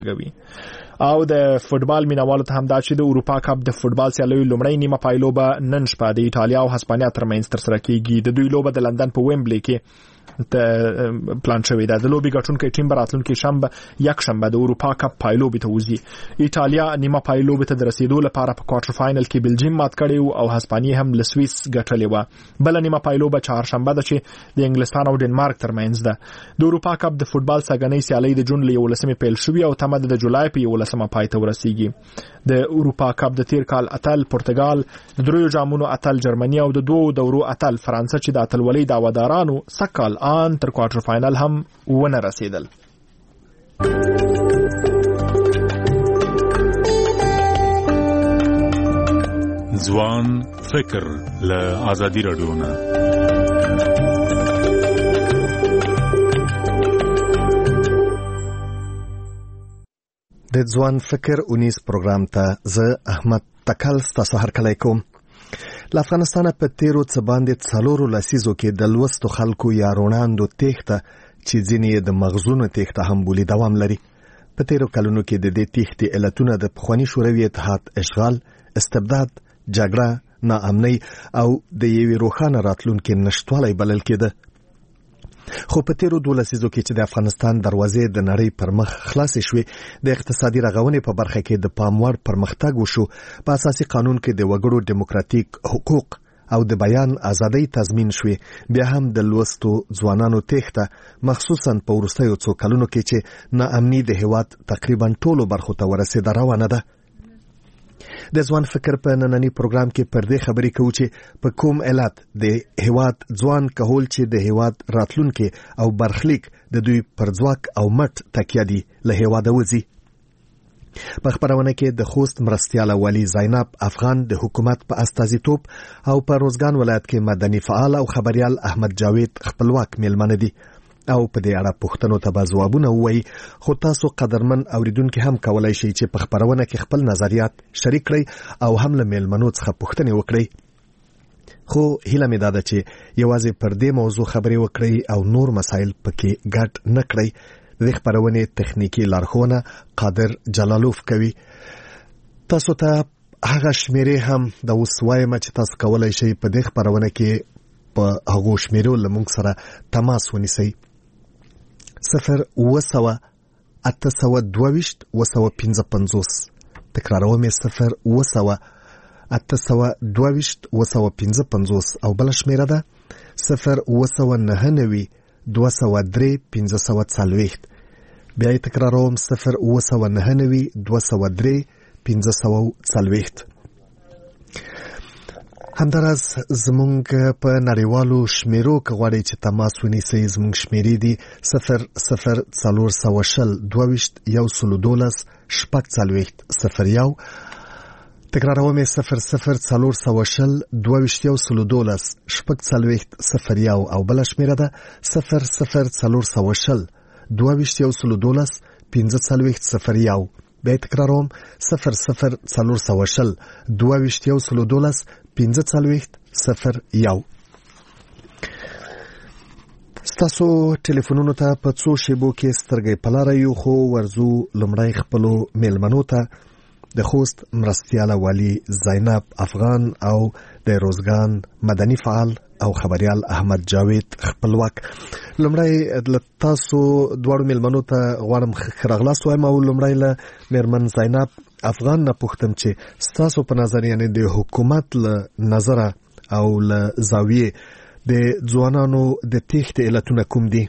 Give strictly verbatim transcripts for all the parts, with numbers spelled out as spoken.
کوي. او د فوتبال مینوالو ته هم دا چې د اروپا کپ د فوتبال سیالیو لومړی نیمه پایلوبه نن شپه د ایټالیا او هسپانیا ترمنځ ترسره کیږي. د دوی لوبه د لندن په ویمبلی کې ته پلان شوی ده. د لوبي ګټونکي ټیم براتلونکي شنبه یک شنبه د اروپا کپ پایلوبې ته وځي. ایټالیا نیمه پایلوبې ته د رسیدو لپاره په کوارټر فاینل کې بلجیم مات کړی او هسپانیا هم له سویس ګټلې و. بل نیمه پایلوبه چهارشنبه ده چې د انګلستان او ډنمارک ترمنځ ده. د اروپا کپ د فوتبال سګنۍ سیالي د جون له یولسمې پیل شوې او تمه د جولای په یولسمه پای ته ورسیږي. د اروپا کپ د تیر کال اتل پرتګال، د دریو جامونو اتل جرمني او د دوو دورو اتل فرانسه چې د اتلولۍ دعوادارانو سکال آن تر کوارټر فاینل هم ونه رسیدل. ځوان فکر له آزادي رادیو نه. د ځوان فکر اونیز پروګرام ته زه احمد تکل ستاسو هرکلی کوم. له افغانستانه په تیرو څه باندې څلورو لسیزو کې د لوستو خلکو یا روڼاندو تېښته چې ځینې د مغزونو تېښته هم بولي دوام لري. په تیرو کلونو کې د دې تېښتې علتونه د پخواني شوروي اتحاد اشغال، استبداد، جګړه، ناامنۍ او د یوې روښانه راتلونکې نشتوالی بلل کېده. خو په تیرو دوه لسیزو کې چې د افغانستان دروازې د نړۍ پر مخ خلاصې شوې، د اقتصادي رغونې په برخه کې د پام وړ پرمختګ وشو. په اساسي قانون کې د وګړو دیموکراتیک حقوق او د بیان ازادۍ تضمین شوې. بیا هم د لوستو ځوانانو تېښته مخصوصا په وروستیو څو کلونو کې چې ناامني د هېواد تقریبا ټولو برخو ته ورسېده روانه ده. د ځوان فکر په نننی پروګرام کې پر دې خبرې کوو چې په کوم علت د هېواد ځوان کهول چې د هېواد راتلونکي او برخلیک د دوی پر ځواک او مټ تکیه دي له هېواده وځي. په خپرونه کې د خوست مرستیاله والي زینب افغان د حکومت په استازیتوب او په روزګان ولایت کې مدني فعال او خبريال احمد جاوید خپلواک میلمنه دي او په دې اړه پوښتنو ته به ځوابونه ووایي. خو تاسو قدرمن اوریدونکي هم کولای شئ چې په خپرونه کې خپل نظریات شریک کړئ او هم له میلمنو څخه پوښتنې وکړئ. خو هیله مې دا ده چې یوازې پر دې موضوع خبرې وکړئ او نور مسایل پکې ګډ نه کړئ. د دې خپرونې تخنیکي لارښوونه قادر جلالوف کوي. تاسو ته هغه شمیرې هم د اوس وایم چې تاسو کولای شئ په دې خپرونه کې په هغو شمیرو له موږ سره تماس ونیسئ. صفر اوه سوه اته سوه دوه ویشت اوه سوه پنځه پنځوس. تکراروم یې صفر اوه سوه اته سوه دوه ویشت اوه سوه پنځه پنځوس او بله شمیره ده صفر اوه سوه نهه نوي دوه سوه درې پنځه سوه څلوېښت. بیا یې تکراروم صفر اوه سوه نهه نوي دوه سوه درې پنځه سوه څلوېښت. همداراز زمونږ په نړیوالو شمیرو که غواړئ چې تماس ونیسئ زمونږ شمیرې دي صفر صفر څلور سوه شل دوه ویشت یو سلو دولس شپږ څلوېښت صفر یو. تکراروم یې صفر صفر څلور سوه شل دوه ویشت یو سلو دولس شپږ څلوېښت صفر یو او بله شمیره ده صفر صفر څلور سوه شل دوه ویشت یو سلو دولس پنځه څلوېښت صفر یو. بیا تکراروم صفر صفر څلور سوه شل دوه ویشت یو سلو دولس پنځه څلوېښت صفر یو. ستاسو ټلیفونونو ته په څو شیبو کې سترګې په لاره یو. خو ورځو لومړی خپلو میلمنو ته د خوست مرستیاله والي زینب افغان او د روزګان مدني فعال او خبريال احمد جاوید خپلواک. لومړی له تاسو دواړو میلمنو ته غواړم ښه راغلاست وایم او لومړی له میرمن زینب افغان نه پوښتم چې ستاسو په نظر یعنې د حکومت له نظره او له زاویې د ځوانانو د تېښتې علتونه کوم دي؟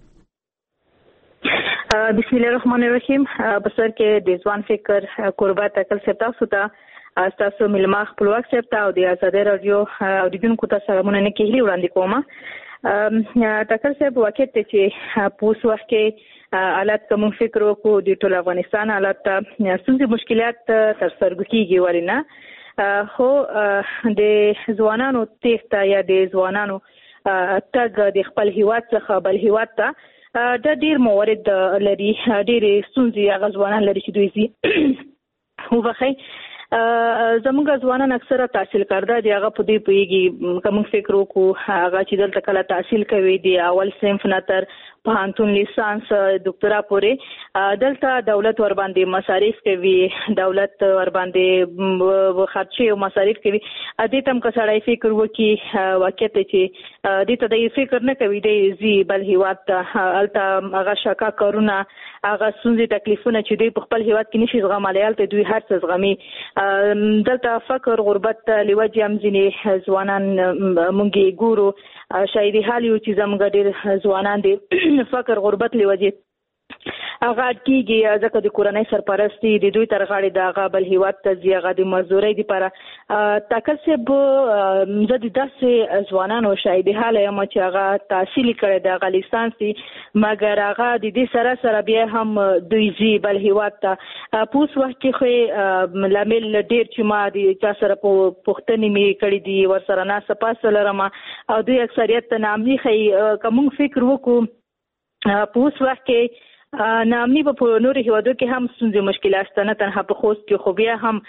بسم الله الرحمن الرحیم. په سر کې د ځوان فکر کوربه تکل صاحب تاسو ته تاسو میلمه خپلواک صاحب ته او د آزادۍ راډیو اوریدونکو ته سلامونه نه کېږي وړاندې کوم. تکل صاحب واقع ته چې په اوس وخت کې حالات کوم فکر وکړو د ټول افغانستان حالات څنګه مشکلات تر سترګو کېږي ورنه خو د ځوانانو تېښته یا د ځوانانو تګ د خپل هیواد څخه بل هیواد ته دا ډیر موارد لري، ډېرې ستونزې هغه ځوانان لري چې دوی ځي. وبخئ زموږ ځوانان اکثره تحصیل کرده دي، هغه په دې پوهېږي که موږ فکر وکړو هغه چې دلته کله تحصیل کوي د اول صنف نه تر پوهنتون لیسانس ډاکټرا پورې دلته دولت ور باندې مصارف کوي دولت ور باندې خرچي او مصارف کوي دې تم کسړای فکر وکي واقعیت چې دې ته د فکر نه کوي د زی بل هیواد ته الته هغه شکا کارونه هغه سونځي تکلیفونه چې دوی په خپل هیواد کې نشي زغملای الته دوی هر څه زغمي دلته فقر غربت لوجه هم ځینې ځوانان مونږ ګورو شاید حال یو چې زموږ ډېر ځوانان دي فقر غربت لوجه هغه کېږي ځکه د کورنۍ سرپرستی د دوی تر غاړې د هغه بل هیواد ته ځي هغه د مزدورۍ دپاره ټاکل صاحب زه د داسې ځوانانو شاهدي حاله یم چې هغه تحصیل کړی د هغه لیسانس دي مګر هغه د دې سره سره بیا هم دوی ځي بل هیواد ته په اوس وخت کې خو لامل ډېر چې ما د چا سره پوښتنې مې کړي دي ورسره ناسته پاسته لرم او دوی اکثریت ته ناامني ښیي که موږ فکر وکړو په اوس وخت کې ناامني په نورو هیوادو کې هم ستونزې مشکلات شته نه تنها په خوست کې خو بیا هم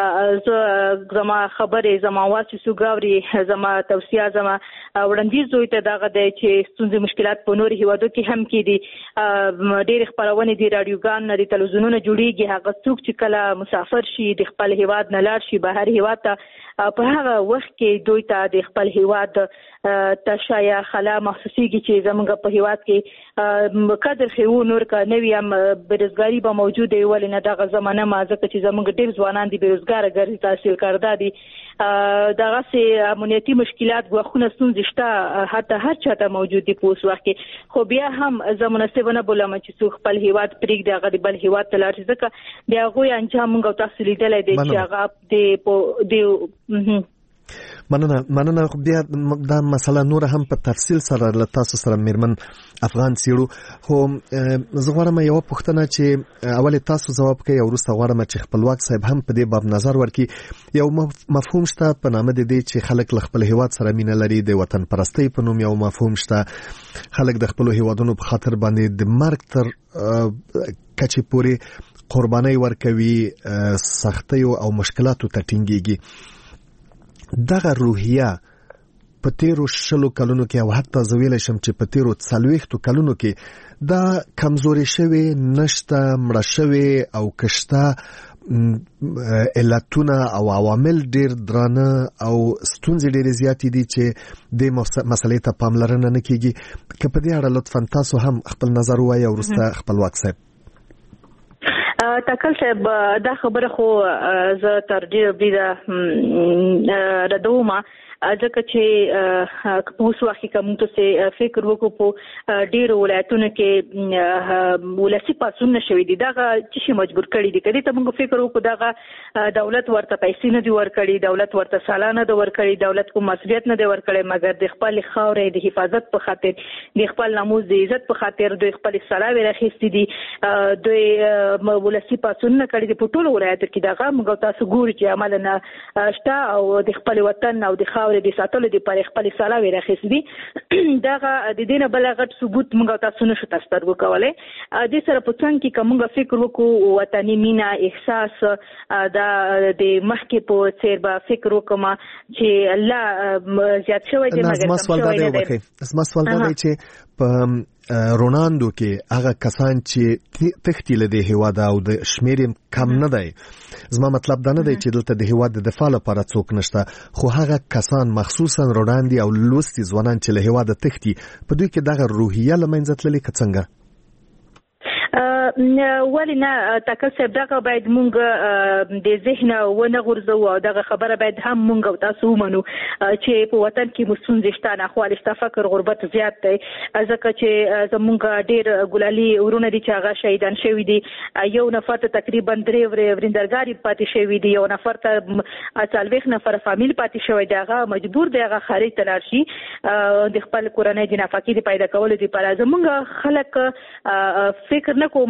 زما خبرې زما اواز چې څوک اوري زما توصیه زما وړاندیز دوی ته دغه دی چې ستونزې مشکلات په نورو هیوادو کې هم کې دي ډېرې خپرونې دي راډیوګان د تلویزیونونه جوړېږي هغه څوک چې کله مسافر شي د خپل هیواد نه لاړ شي بهر هیواد ته په هغه وخت کې دوی ته د خپل هیواد تشایا خلا محسوسیږي چې زموږ په هیواد کې قدر خو نور کا نوی هم بیروزګاری به موجوده وي ولې نه دغه زمانه ما ځکه چې زموږ ډېر ځوانان دي بیروزګاره ګرځي تحصیل کرده دي دغسې امنیتي مشکلات ګواښونه ستونزې شته حتی هر چاته موجود دي په اوس وخت کې خو بیا هم زه مناسبه نه بولم چې څوک خپل هیواد پرېږدي هغه د بل هیواد ته لاړ شي ځکه د هغوی انجام موږ او تاسو لیدلی دی چې هغه د مننه مننه بیا دا مسله نور هم په تفصیل سره له تاسو سره میرمن افغان سیړو خو زه غواړم یو پوښتنه چې اول تاسو جواب کوي او وروسته غواړم چې خپلواک صاحب هم په دې باب نظر ورکړي یو مفهوم شته په نامه د دې چې خلک له خپل هیواد سره مینه لري د وطن پرستی په نوم یو مفهوم شته خلک د خپل هیوادونو په خاطر باندې د مرګ تر کچې پورې قرباني ورکوي سختۍ او مشکلاتو ته ټینګيږي دغه روحیه په تیرو شلو کلونو کې او حتی زه ویلی شم چې په تیرو څلوېښتو کلونو کې دا کمزوري شوې نشته مړه شوې او کشته علتونه او عوامل ډېر درانه او ستونزې ډېرې زیاتې دي چې دې مسلې ته پاملرنه نه کېږي که په دې اړه لطفا تاسو هم خپل نظر ووایئ او وروسته خپلواک صاحب تکل صاحب دا خبره خو زه تر ډېره بریده ردوم ځکه چې په اوس وخت کې کوم څه فکر وکړو په ډېرو ولایتونو کې ولسی پاسون نشوي دي دغه چې مجبور کړي دي کله ته موږ فکر وکړو دغه دولت ورته پیسې نه دی ورکړي دولت ورته سالانه دی ورکړي دولت کوم مسؤلیت نه دی ورکړي مګر د خپل خاورې د حفاظت په خاطر د خپل ناموس د عزت په خاطر دوی خپل سلاوي راخېستي دي دوی ولسی پاسون نه کړي دي په ټولو ولایتونو کې دغه موږ تاسو ګورو چې عمل نه شته او د خپل وطن او د خاورې د ساتلو د پر خپل سلاوي راخېستي دي دغه د دې نه بل غټ ثبوت موږ تاسو نشو تاسو ورکولای د سره په څنګه کې کومه فکر وکړو وطني مینا احساس دا د مخکې په څیر به فکر وکم چې الله زیات شوی دی مګر کم شوی دی اسما سوال دا دی چې په روناندو کې هغه کسان چې تختی له دې هیواد او د شمیر کم نه دی زما مطلب دا نه دی چې دلته د هیواد د دفاع لپاره څوک نشته خو هغه کسان مخصوصا روناندي او لوستي ځوانان چې له هیواد تختی په دوی کې دغه روحیه لمنځه تللې که څنګه ولی نه تکل صاحب دغه باید مونږ د ذهن ونه غورځو او دغه خبره باید هم مونږ او تاسو ومنو چې په وطن کې مسونځ شته نه خو الشته فقر غربت زیات دی ځکه چې زمونږ ډیر ګلالي ورونه دي چې هغه شهیدان شوی دي یو نفر ته تقریبا درې ورندرګاری پاتې شوی دي یو نفر ته څلوېښت نفر فامیل پاتې شوی دی هغه مجبور دی هغه خارج ته لاړ شي د خپل کورنۍ د نفقې د پیدا کولو لپاره زمونږ خلک فکر نه کوم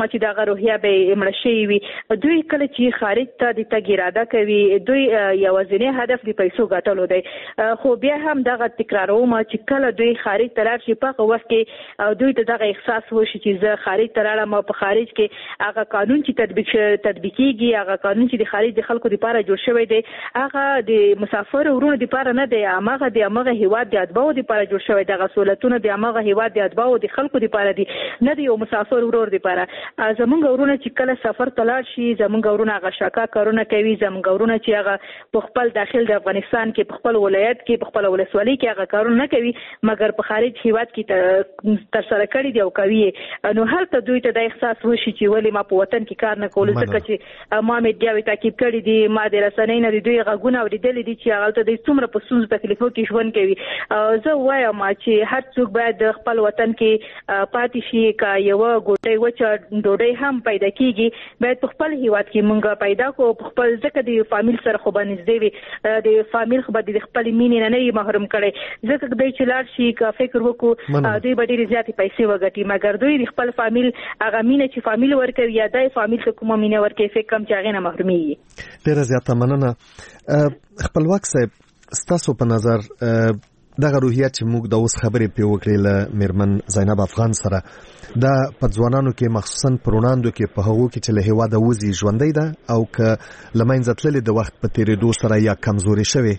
چې دغه روحیه به مړه شوې وي. دوی کله چې خارج ته د تګ اراده کوي دوی یوازینی هدف د پیسو ګټلو دی، خو بیا هم دغه تکراروم چې کله دوی خارج ته لاړ شي په هغه وخت کې دوی ته دغه احساس وشي چې زه خارج ته لاړم او په خارج کې هغه قانون چې تطبیق تطبیقيږي، هغه قانون چې د خارج د خلکو لپاره جوړ شوی دی هغه د مسافر ورونو لپاره نه دی، هغه د هغه هیواد د اتباعو لپاره جوړ شوی دی. هغه سہولتونه د هغه هیواد د اتباعو د خلکو لپاره دي، نه دی یو مسافر ورور لپاره. زمونږ ورونه چې کله سفر ته لاړ شي زمونږ ورونه هغه شاکا کارونه کوي، زمونږ ورونه چې هغه په خپل داخل د افغانستان کې په خپل ولایت کې په خپل ولسوالۍ کې هغه کارونه نه کوي مګر په خارج هیواد کې تر سره کړي دی او کوي، نو هلته دوی ته د احساس وشي چې ولې ما په وطن کې کار نه کول، ځکه چې ما میډیا تعقیب کړي دي، ما د رسنۍ نه دوی غږونه اوریدلي دي چې هغه ته د څومره په ستونزو تکلیفو کې ژوند کوي. زه وایم چې هر څوک باید د خپل وطن کې پاتې شي، که یو ګوټۍ وچه ډوډۍ هم پیدا کیږي باید په خپل هیواد کې مونږ پیدا کو، په خپل ځکه د فامیل سره خو باندې دی د فامیل خو باندې د خپل مینې نه نه محروم کړي، ځکه دوی چې لاړ شي که فکر وکړو دوی به ډېرې زیاتې پیسې وګټي مګر دوی د خپل فامیل هغه مینه چې فامیل ورکوي یا دای فامیل ته کومه مینه ورکوي فکر کوم چې هغې نه محرومیږي. ډېره زیاته مننه. خپلواک صاحب ستاسو په نظر دغه روحیه چې موږ د اوس خبرې پې وکړې له میرمن زینب افغان سره دا په ځوانانو کې مخصوصا په وړاندو کې په هغو کې چې له هېواده وځي ژوندی ده او که له منځه تللې د وخت په تېرېدو سره یا کمزورې شوې؟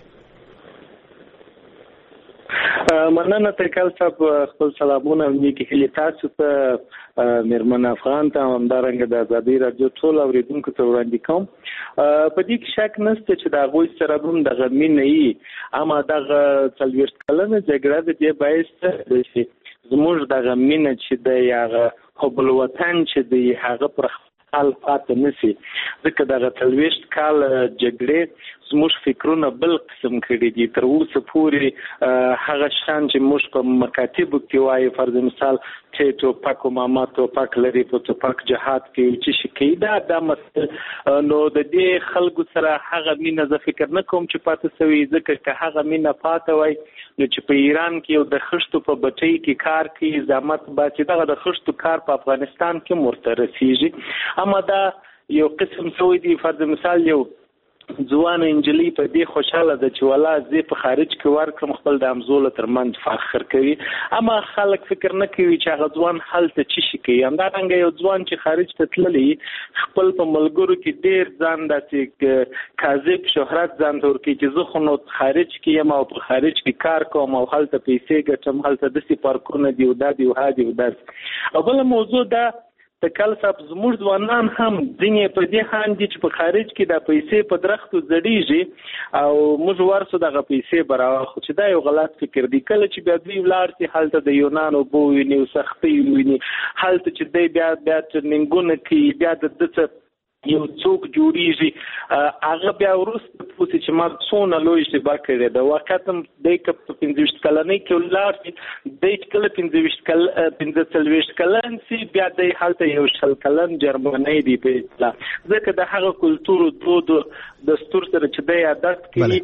مننه تکل صاحب، خپل سلامونه نیکی هیلې تاسو ته میرمن افغان ته همدارنګه د ازادي راډیو ټول اوریدونکو ته وړاندې کوم. په دې کې شک نشته چې د هغوی سره هم دغه مینه وي، اما دغه څلوېښت کلنه جګړه د دې باعث ده چې زموږ دغه مینه چې دی هغه حب الوطن چې دی هغه پر حال پاتې نشي، ځکه دغه څلوېښت کال جګړې زموږ فکرونه بل قسم کړي دي. تر اوسه پورې هغه شان چې موږ په مکاتبو کې وایي فرض مثال چې ټوپک او ماما ټوپک لري په ټوپک جهاد کې چې شي کوي دا دا نو د دې خلکو سره هغه مینه زه فکر نه کوم چې پاتې سوي، ځکه که هغه مینه پاتې وای نو چې په ایران کې یو د خښتو په بټۍ کې کار کوي زحمت باسي دغه د خښتو کار په افغانستان کې ورته رسیږي. اما دا یو قسم سوی دی فرض مثال یو ځوان انجلۍ په دې خوشاله ده چې ولا زه په خارج کې ورکړم خپل د همزولو ترمنځ فخر کوي، اما خلک فکر نه کوي چې هغه ځوان هلته څه شي کوي. همدارنګه یو ځوان چې خارج ته تللی خپل په ملګرو کې ډېر ځان داسې کاذب شهرت ځان ته ورکوي چې زه خو نو خارج کې یم او په خارج کې کار کوم او هلته پیسې ګټم، هلته داسې پارکونه دي او دا دي او ها دي او داسې. او بله موضوع دا تکل صاحب زموږ ځوانان هم ځینې په دې حال دي چې په خارج کې د پیسې په درختو زړیږي او موږ ورسو دغه پیسې براخو چې دا یو غلط فکر دی. کله چې بیا دوی ولاړ شي هلته د یونان اوبه ویني او سختۍ ویني، هلته چې دی بیا بیا ټریننګونه کوي، بیا د ده یو څوک جوړیږي هغه بیا وروسته پوسي چې ما څونه لوی اشتباه کړې ده. واقعیت هم دی که په پنځه ویشت کلنۍ کې ولاړ شي دی چې کله پنځه ویشت کل پنځه څلوېښت کلن سي بیا دی هلته یو شل کلن جرمنی دی په اصطلاح، ځکه د هغه کلتور دود دستور سره چې دی عادت کوي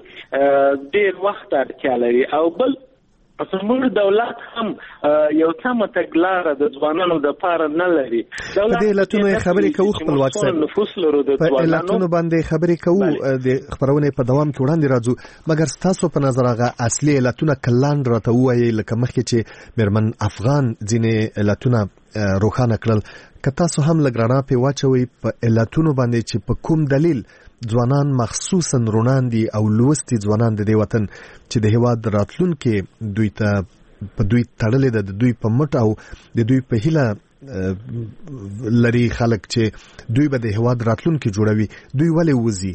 ډېر وخت اړتیا لري. او بل زموږ دولت هم یو سمه تګلاره د ځوانانو دپاره نه لري. په دې علتونو یې خبرې کوو خپلواک صاحب، په علتونو باندې خبرې کوو، د خپرونې په دوام کې وړاندې راځو، مګر ستاسو په نظر هغه اصلي علتونه که لاندې راته ووایئ لکه مخکې چې میرمن افغان ځینې علتونه روښانه کړل، که تاسو هم لږ رڼا پرې واچوئ په علتونو باندې چې په کوم دلیل ځوانان مخصوصا رونان دي او لوستي ځوانان د دې وطن چې د هېواد راتلونکې دوی ته په دوی تړلې ده، د دوی په مټ او د دوی په هیله لري خلک چې دوی به د هېواد راتلونکې جوړوي، دوی ولې وځي؟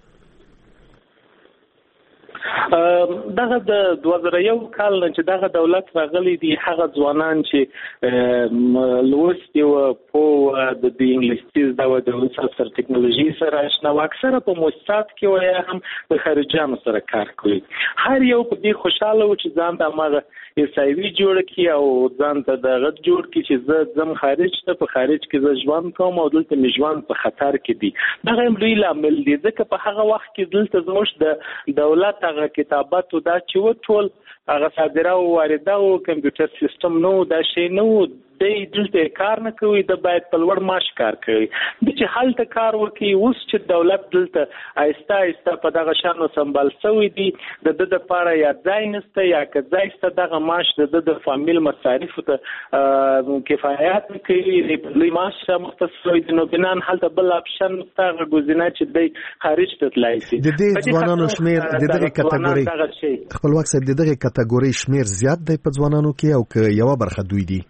دغه د دوه زره یو کال نه چې دغه دولت راغلی دی هغه ځوانان چې لوستي وو په د دې انګلیسي زده وو د سر ټکنالوژي سره آشنا وو، اکثره په مؤسسات کې وو هم د خارجانو سره کار کوي. هر یو په دې خوشاله و چې ځان ته هغه ایسایوي جوړ کړي او ځان ته دغه جوړ کړي چې زه ځم خارج ته، په خارج کې زه ژوند کوم او دلته مې ژوند په خطر کې دی. دغه هم لوی لامل دی ځکه په هغه وخت کې دلته زموږ د دولت هغه کتابات دا چې و ټول هغه صادره او وارده او کمپیوټر سیستم نو دا شی نو د دلته کار نه کوي د باید په لوړ معاش کار کوي د چې هلته کار وکړي اوس چې دولت دلته آیسته آیسته په دغه شانو سمبال شوی دی د د لپاره یا ځای نشته یا که ځای شته دغه معاش د د فامیل مصارف ته کفایت کوي د لوی معاش مختص شوی دی نو بنان هلته بل اپشن تاغه ګزینه چې د خارج ته تلای شي د دې ځوانانو شمیر د دغه کټګوري خپلواک صاحب د دغه کټګوري شمیر زیات دی په ځوانانو کې او که یو برخه دوی دي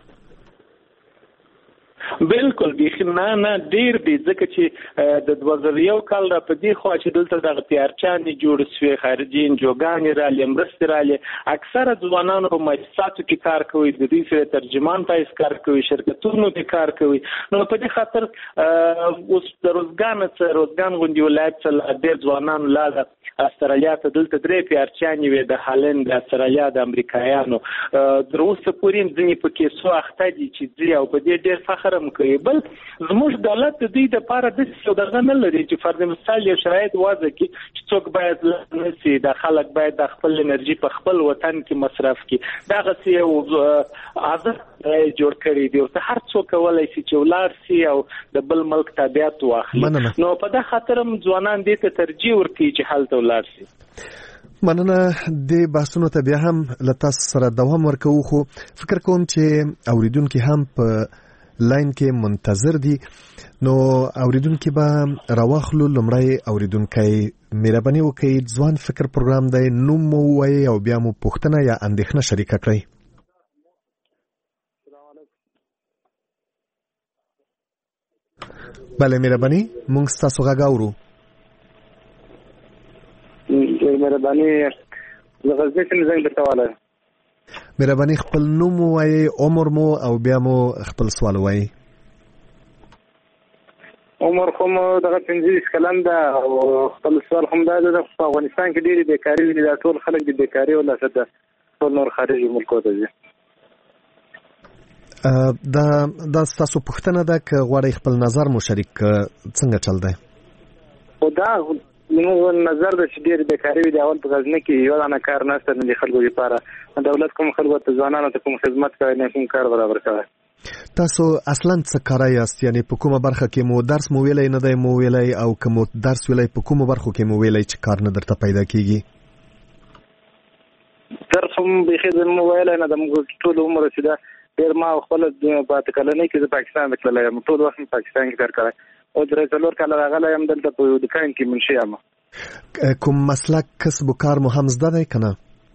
بالکل بيخي نه نه ډیر دي ځکه چې د دوه زره یو کال را په دې خو چې دلته د پیارچانې جوړ شوی خارجي انجوګانې را لمرستې را لې اکثره ځوانانو په مؤسساتو کې کار کوي د دې سره ترجمان پایس کار کوي شرکتونو کې کار کوي نو په دې خاطر اوس د روزګان څخه روزګان غونډې ولایت څخه ډېر ځوانان لاله استرالیا ته دلته درې پیارچانې وي د هالند د استرالیا د امریکایانو تر اوسه پورې ځینې پکې سو اخته دي چې دی او په دې ډېر فخر کوي بل زموږ دولت د دې لپاره د څه دغه نه لري چې فرض مثال یو شرایط واضح کی چې څوک باید نسی د خلک باید د خپل انرژي په خپل وطن کې مصرف کړي دا غسی او عادت جوړ کړی دی او هر څوک ولای شي چې ولار سي او د بل ملک تابعیت واخلي نو په دا خاطرم ځوانان دې ته ترجیح ورکړي چې حالت ولار سي مننه د بحثونو ته بیا هم لته سره دوام ورکوو خو فکر کوم چې اوریدونکو هم په لاین کې منتظر دي نو اوریدونکو به راوخلو لمړی اوریدونکو مهرباني وکړئ ځوان فکر پروګرام دی نو مو وایي او بیا مو پوښتنه یا اندېښنه شریک کړئ بله مهرباني مونږ ستاسو غږ اورو مهرباني زه غزني څخه زنګ درته وایم مهرباني خپل نوم وایي عمر مو او بیا مو خپل سوال وایي عمر خو مو دغه پنځه کلن ده او خپل سوال هم دا ده په افغانستان کې ډېری بیکاری دي دا ټول خلک د بیکاری ولا څه ده ټول نور خارجي ملکو ته دي دا دا تاسو پوښتنه ده چې غواړئ خپل نظر مو شریک څنګه چل دی او دا نو نظر د چې ډېر بیکاری دی اول په غزنه کې یو دانه کار نشته د خلکو لپاره دولت کوم خلکو ته ځوانانو ته کوم خدمت کوي نه کوم کار برابر کوي تاسو اصلا څه کار یاست یعنی په کومه برخه کې مو درس مو ویلای نه دی مو ویلای او کوم درس ویلای په کومه برخه کې مو ویلای چې کار نه درته پیدا کیږي درس هم به خې مو ویلای نه د موږ ټول عمر چې دا ډېر ما خپل په تکلنې کې د پاکستان د کلای ټول وخت پاکستان کې کار کوي او درې څلور کاله راغلی یم دلته په دکان کې منشي یم کوم مسلک کسب و کار مو هم زده دی که نه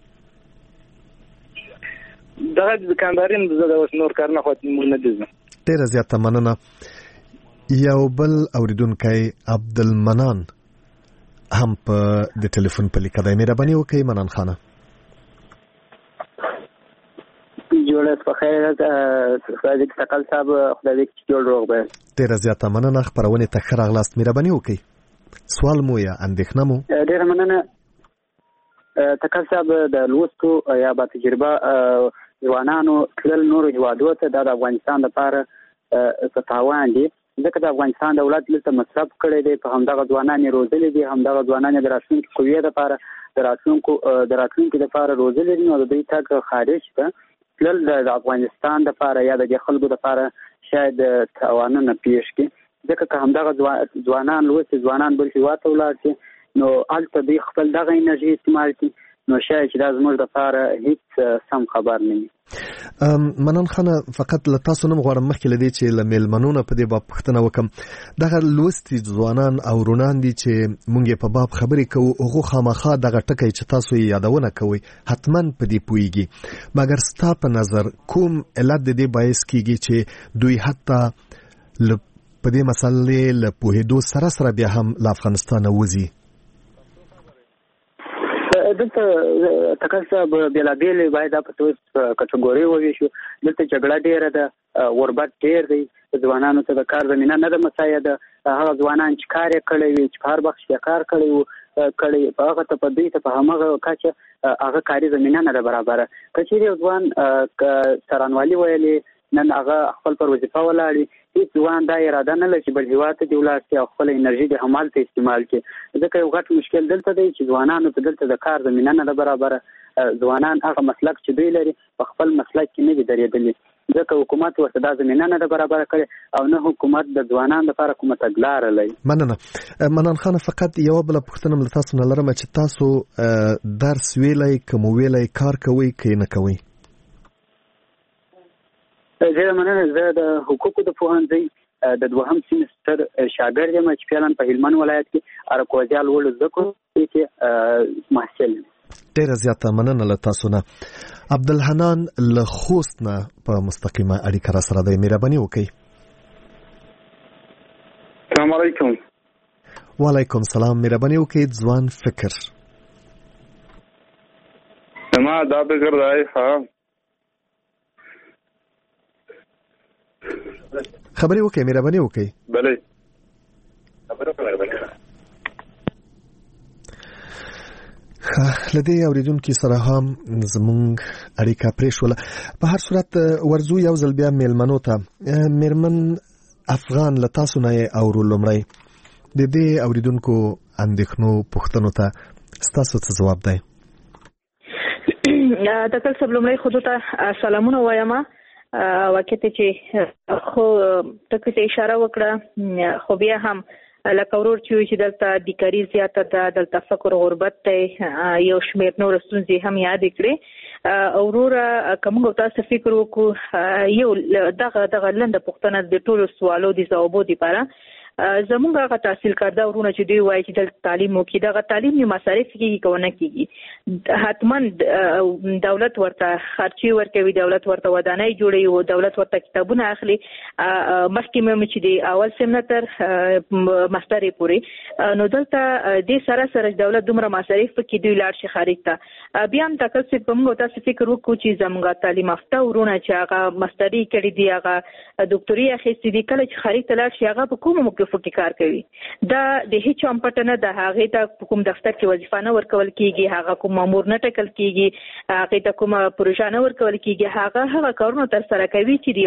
دغه دکانداري نه زده اوس نور کار نه خو موږ نه دي ډېره زیاته مننه یو بل اوریدونکی عبدالمنان هم په د ټلیفون په لیکه دی مهرباني وکړئ منان خانه جوړه په خیر خدای دې تکل صاحب خدای دې چې جوړ روغ به ډېره زیاته مننه خپرونې ته ښه راغلاست مهرباني وکړئ سوال مو یا اندېښنه مو ډېره مننه تکل صاحب د لوستو یا با تجربه ځوانانو تلل نورو هیوادو ته د افغانستان لپاره څه تاوان دي ځکه د افغانستان دولت دلته مصرف کړی دی په همدغه ځوانان یې روزلي دي همدغه ځوانان یې د راتلونکي قوې دپاره د راتلونکو د راتلونکي دپاره روزلي دي نو د دوی تګ خارج ته تلل د افغانستان دپاره یا د دې خلکو دپاره شاید تاوانونه پیښ کړي ځکه که همدغه ځوانان لوستي ځوانان بل هېواد ته ولاړ شي نو هلته دوی خپل دغه انرژي استعمال کړي نو شاید چې دا زموږ دپاره هیڅ سم خبر نه وي منان خانه فقط له تاسو نه غواړم مخکې له دې چې له میلمنو نه په دې باب پوښتنه وکړم دغه لوستي ځوانان او رونان دي چې موږ یې په باب خبرې کوو هغو خامخا دغه ټکی چې تاسو یې یادونه کوئ حتما په دې پوهیږي مګر ستا په نظر کوم علت د دې باعث کیږي چې دوی حتی په دې مسلې له پوهېدو سره سره بیا هم له افغانستانه وځي دلته تکل صاحب بېلابېلې باید دا په څو کټګورۍ وویشو دلته جګړه ډېره ده غربت ډېر دی ځوانانو ته د کار زمینه نه ده مساعده هغه ځوانان چې کار یې کړی وي چې په هر بخش کې کار کړی و کړی په هغه ته په دوی ته په همغه کچه هغه کاري زمینه نه ده برابره که چېرې یو ځوان څارنوالي ویلې نن هغه خپل پر وظیفه ولاړي هیڅ ځوان دا اراده نه لري چې بل هېواد ته دې ولاړ شي او خپله انرژي دې همالته استعمال کړي ځکه یو غټ مشکل دلته دی چې ځوانانو ته دلته د کار زمینه نه ده برابره ځوانان هغه مسلک چې دوی لري په خپل مسلک کې نه دي درېدلي ځکه حکومت ورته دا زمینه نه ده برابره کړې او نه حکومت د ځوانانو لپاره کومه تګلاره لري. مننه. منان خان، فقط یو بل پوښتنه له تاسو نه لرم چې تاسو درس ویلای کوم ویلای کار کوي کې نه کوي؟ زه مننه. زه د حقوقو د پوهنځي د دوهم سیمستر شاګرد یم چې فعلا په هلمند ولایت کې اراکوزیا لوړ زده کړو کې محصل یم. ډیره زیاته مننه له تاسو نه. عبدالحنان له خوست نه په مستقیمه اړیکه را سره دی. مهرباني وکړئ. السلام علیکم. وعلیکم السلام. مهرباني وکړئ. ځوان فکر ما دا فکر دی ها خبرې وکړئ. مهرباني وکړئ. بله لدې اوریدونکو سره هم زموږ اړیکه پرېښوله. په هر صورت ورزو یو ځل بیا میلمنو ته. میرمن افغان له تاسو نه اورو. لومړی د دې اوریدونکو اندېښنو پوښتنو ته ستاسو څه ځواب دی؟ د کل سب لومړی خو ته سلامونه وایم. واکته چې خو ټکو ته اشاره وکړه، خو بیا هم لکه ورور چې چې دلته بیکاري زیاته ده، دلته فقر غربت ته یو شمېر نور ستونزې هم یاد کړې. وروره که موږ تاسو فکر وکړو یو دغه دغه لنډه پوښتنه د ټولو سوالو د ځوابو لپاره زمونږ هغه تحصیل کرده ورونه چې دوی وایي چې دلته تعلیم وکړي، دغه تعلیم نه مصارف کېږي که ونه کېږي. حتما دولت ورته خرچې ورکوي، دولت ورته ودانۍ جوړوي او دولت ورته کتابونه اخلي. مخکې مې چې د اول سیم نه تر ماسترې پورې، نو دلته دې سره سره دولت دومره مصارف پکې دوی لاړ شي خارج ته. بیا هم تکل چې په موږ تاسو فکر وکړو چې زموږ تعلیم یافته ورونه چې هغه ماستري کړي دي، هغه ډاکټري اخیستې دي، کله چې خارج ته لاړ شي هغه په کومه فکی کار کوي. دا د هیڅ هم پټنه د هغه ته کوم دفتر کې وظیفه نه ورکول کیږي، هغه کوم مامور نه ټاکل کیږي، هغه ته کوم پروژه نه ورکول کیږي، هغه هغه کارونه تر سره کوي چې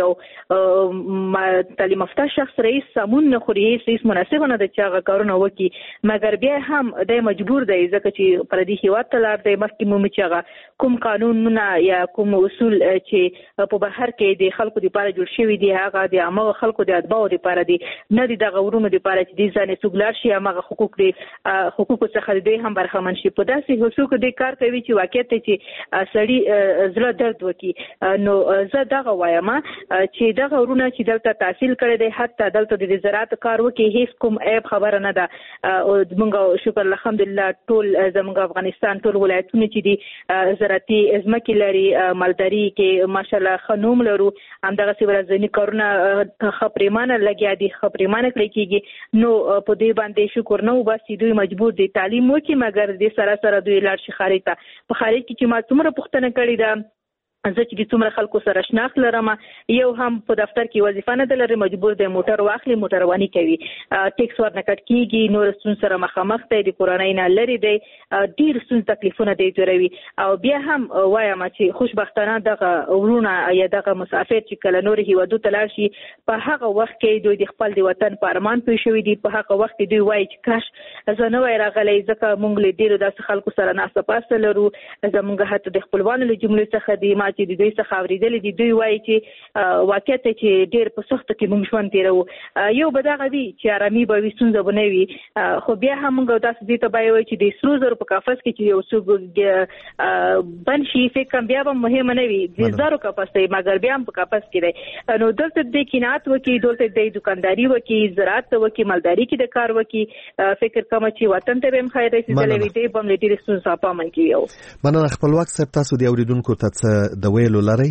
یو تعلیم یافته شخص رئیس سمون نه خوري، هیڅ مناسب نه ده چې هغه کارونه وکړي. مګر بیا هم د مجبور دی ځکه چې پر دې هیواد ته لاړ دی. مخکې مو چې هغه کوم قانونونه یا کوم اصول چې په بهر کې د خلکو لپاره جوړ شوي دي هغه د عامه خلکو د اتباعو لپاره دي، نه دي دغه ورونو لپاره چې دې ځانې سګلار شي هغه حقوق دي حقوق څخه دوی هم برخمن شي. په داسې حقوق دې کار کوي چې واقعیت چې سړی زړه درد وکړي. نو زه دغه وایم چې دغه ورونه چې دلته تحصیل کړی دی، حتی دلته د زراعت کار وکړي، هیڅ کوم عیب خبره نه ده. او موږ شکر الحمدلله ټول زموږ افغانستان ټول ولایتونه چې دي زراعتي ځمکې لري، مالداري کې ماشاءالله ښه نوم لرو. همدغسې ورځني کارونه ښه پرېمانه لګیا دي، ښه پرېمانه کړی کېږي. نو په دې باندې شکر نه وباسي، دوی مجبور دي تعلیم وکړي، مګر دې سره سره دوی لاړ شي خارج ته. په خارج کې چې ما څومره پوښتنه کړې ده، زه چې د څومره خلکو سره شناخت لرم، یو هم په دفتر کې وظیفه نه ده لري، مجبور دی موټر واخلي، موټر رواني کوي، ټیکس ورنه کټ کېږي، نور ستونزو سره مخامخ دی، د کورنۍ نه لرې دی، ډېر ستونزې تکلیفونه دی تېروي. او بیا هم وایم چې خوشبختانه دغه ورونه یا دغه مسافر چې کله نور هېوادو ته لاړ شي، په هغه وخت کې دوی د خپل د وطن په ارمان پوه شوي دي. په هغه وخت کې دوی وایي چې کاش زه نه وای راغلی، ځکه موږ له ډېرو داسې خلکو سره ناسته پاسته لرو، زموږ حتی د خپلوانو له جملې څخه دي، ما چې د دوی څخه اورېدلې دي، دوی وایي چې واقعیت چې ډېر په سختو کې موږ ژوند تېروو. یو به دغه وي چې ارامي به وي، ستونزه به نه وي. خو بیا هم موږ تاسو دې ته باید وایو چې د سرو زرو په قفس کې چې یو څوک بند شي، فکر کوم بیا به مهمه نه وي، د زرو قفس دی مګر بیا هم په قفس کې دی. نو دلته دې قناعت وکړي، دلته دې دوکانداري وکړي، زراعت وکړي، مالداري کې د کار وکړي، فکر کوم چې وطن ته به هم خیر رسېدلی وي، دې به هم له ډېرې ستونزو په امن کې وي. مننه. خپلواک صاحب، تاسو د اورېدونکو ته څه د ویلو لرئ؟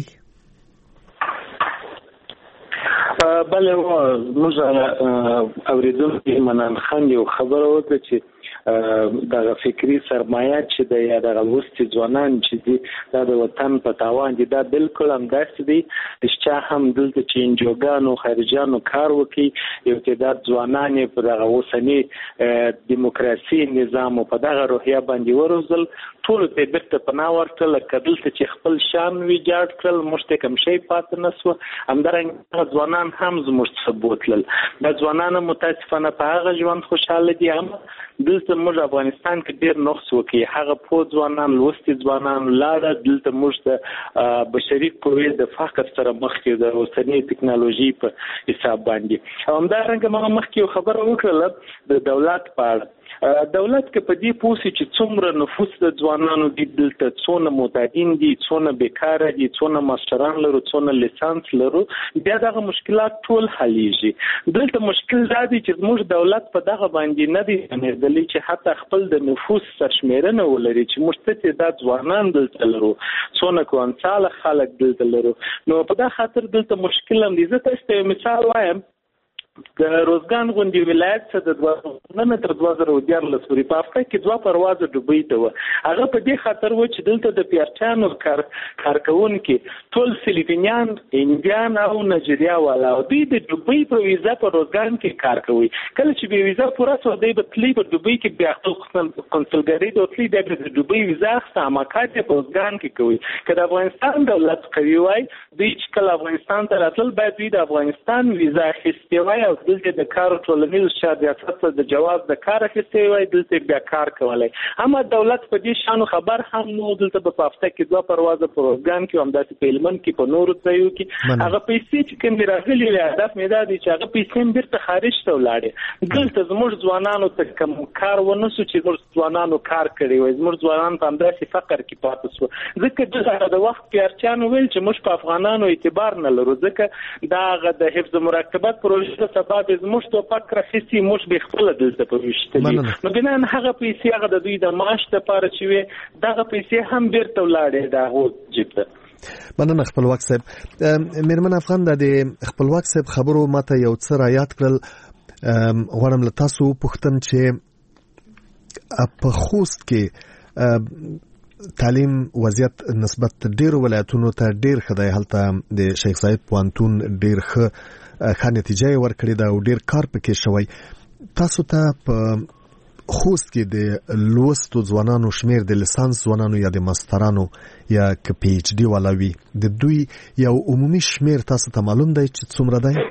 بله، موږ اورېدونکي منان خان یو خبره وکړه چې دغه فکری سرمایه چې د یا دغه لوستي ځوانان چې دي دا د وطن په تاوان دي، دا بالکل همداسې دي. رښتیا هم دلته چې انجوګانو خارجیانو کار وکړي، یو تعداد ځوانان یې په دغه اوسني دیموکراسي نظام په دغه روحیه باندې وروزل، ټولو ته یې بېرته پناه ورکړل. لکه دلته چې خپل شان ویجاړ کړل، موږ ته کوم شی پاتې نه سوه. همدارنګه ځوانان هم هم زموږ څخه بوتلل. د ځوانانو متاسفانه په هغه ژوند خوشاله دي هم دلته موږ افغانستان کې ډېر نقص وکړي. هغه پوه ځوانان لوستي ځوانان لاړه دلته موږ د بشري قوې د فقر سره مخ کې د اوسنۍ ټکنالوژي په حساب باندې. همدارنګه ما مخکې یو خبره وکړله د دولت په اړه. دولت کې په دې پوه شي چې څومره نفوس د ځوانانو دي دلته، څونه معتادین دي، څونه بیکاره دي، څونه ماسټران لرو، څونه لیسانس لرو، بیا دغه مشکلات ټول حلیږي. دلته مشکل دا دی چې زموږ دولت په دغه باندې نه دی باندې چې حتی خپل د نفوس سرشمیرنه ولري چې موږ ته د ځوانان دلته لرو، څونه کوانساله خلک دلته لرو. نو په دا خاطر دلته مشکل هم دی. زه تاسو ته مثال وایم، د روزګان غونډې ولایت څخه د دوه نه تر دوه زره دیارلس پورې په هفته کې دوه پروازه دوبۍ ته وه. هغه په دې خاطر و چې دلته د پیرچانو کار کارکوونکي ټول فلیپینیان، هندیان او نایجیریا والا او دوی د دوبۍ په ویزا په روزګان کې کار کوي. کله چې به ویزا پوره شوه دوی به تلي په دوبۍ کې بیا خپل کنسولګرۍ ته تلي، بیا به د دوبۍ ویزا اخیسته، اماکات یې په روزګان کې کوي. که د افغانستان دولت قوي وای دوی چې کله افغانستان ته راتلل باید دوی د افغانستان ویزا اخیستې وای او دلته د کار ټولنیز شاید ریاست د جواز د کار اخیستې وای، دلته بیا کار کولای. اما دولت په دې شانو خبر هم نو. دلته په هفته کې دوه پروازه په روزګان کې همداسې په هلمند کې په نورو ځایو کې هغه پیسې چې کومې راغلي وي هدف مې دا دی چې هغه پیسې هم بیرته خارج ته ولاړې. دلته زموږ ځوانانو ته کوم کار ونه سو چې زموږ ځوانانو کار کړی وای، زموږ ځوانان په همداسې فقر کې پاتې سو. ځکه دغه د وخت پیرچانو ویل چې موږ په افغانانو اعتبار نه لرو، ځکه دا هغه د حفظ مرکبات پروژې سبب زموږ توپک راخیستي، موږ به خپله دلته پوښتلي. نو بنا هغه پیسې هغه د دوی د معاش دپاره چې وې دغه پیسې هم بیرته ولاړې د هغو جیب ته. مننه خپلواک صاحب. میرمن افغان د خپلواک صاحب خبرو ماته یو څه را یاد کړل. غواړم له تاسو وپوښتم چې په خوست کې تعلیم وضعیت نسبت ډېرو ولایتونو ته ډېر ښه دی. هلته د شیخ زاید پوهنتون ډېر ښه ښه نتیجه یې ورکړې ده او ډېر کار پکې شوی. تاسو ته په خوست کې د لوستو ځوانانو شمیر د لیسانس ځوانانو یا د ماسترانو یا که پی ایچ ډي والا وي د دوی یو عمومي شمیر تاسو ته معلوم دی چې څومره دی؟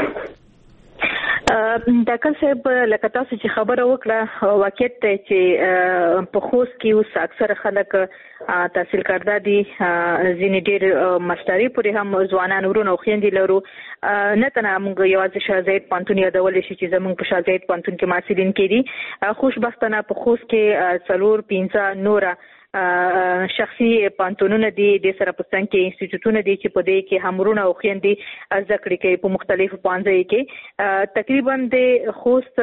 ډاکټر صاحب لکه تاسو چې خبره وکړه واقعیت دی چې په خوست کې اوس اکثره خلک تحصیل کرده دي، ځینې ډېر ماستري پورې هم ځوانان ورونه او خویندې لرو. نه تنها موږ یوازې شاه زاید پوهنتون یادولی شي چې زموږ په شاه زاید پوهنتون کې محصلین کې دي. خوشبختانه په خوست کې څلور پنځه نوره شخصي پوهنتونونه دي، د سره په څنګ کې انسټیټیوټونه دي چې په دې کې هم ورونه او خویندې زده کړې کوي په مختلفو پوهنځیو کې. تقریبا د خوست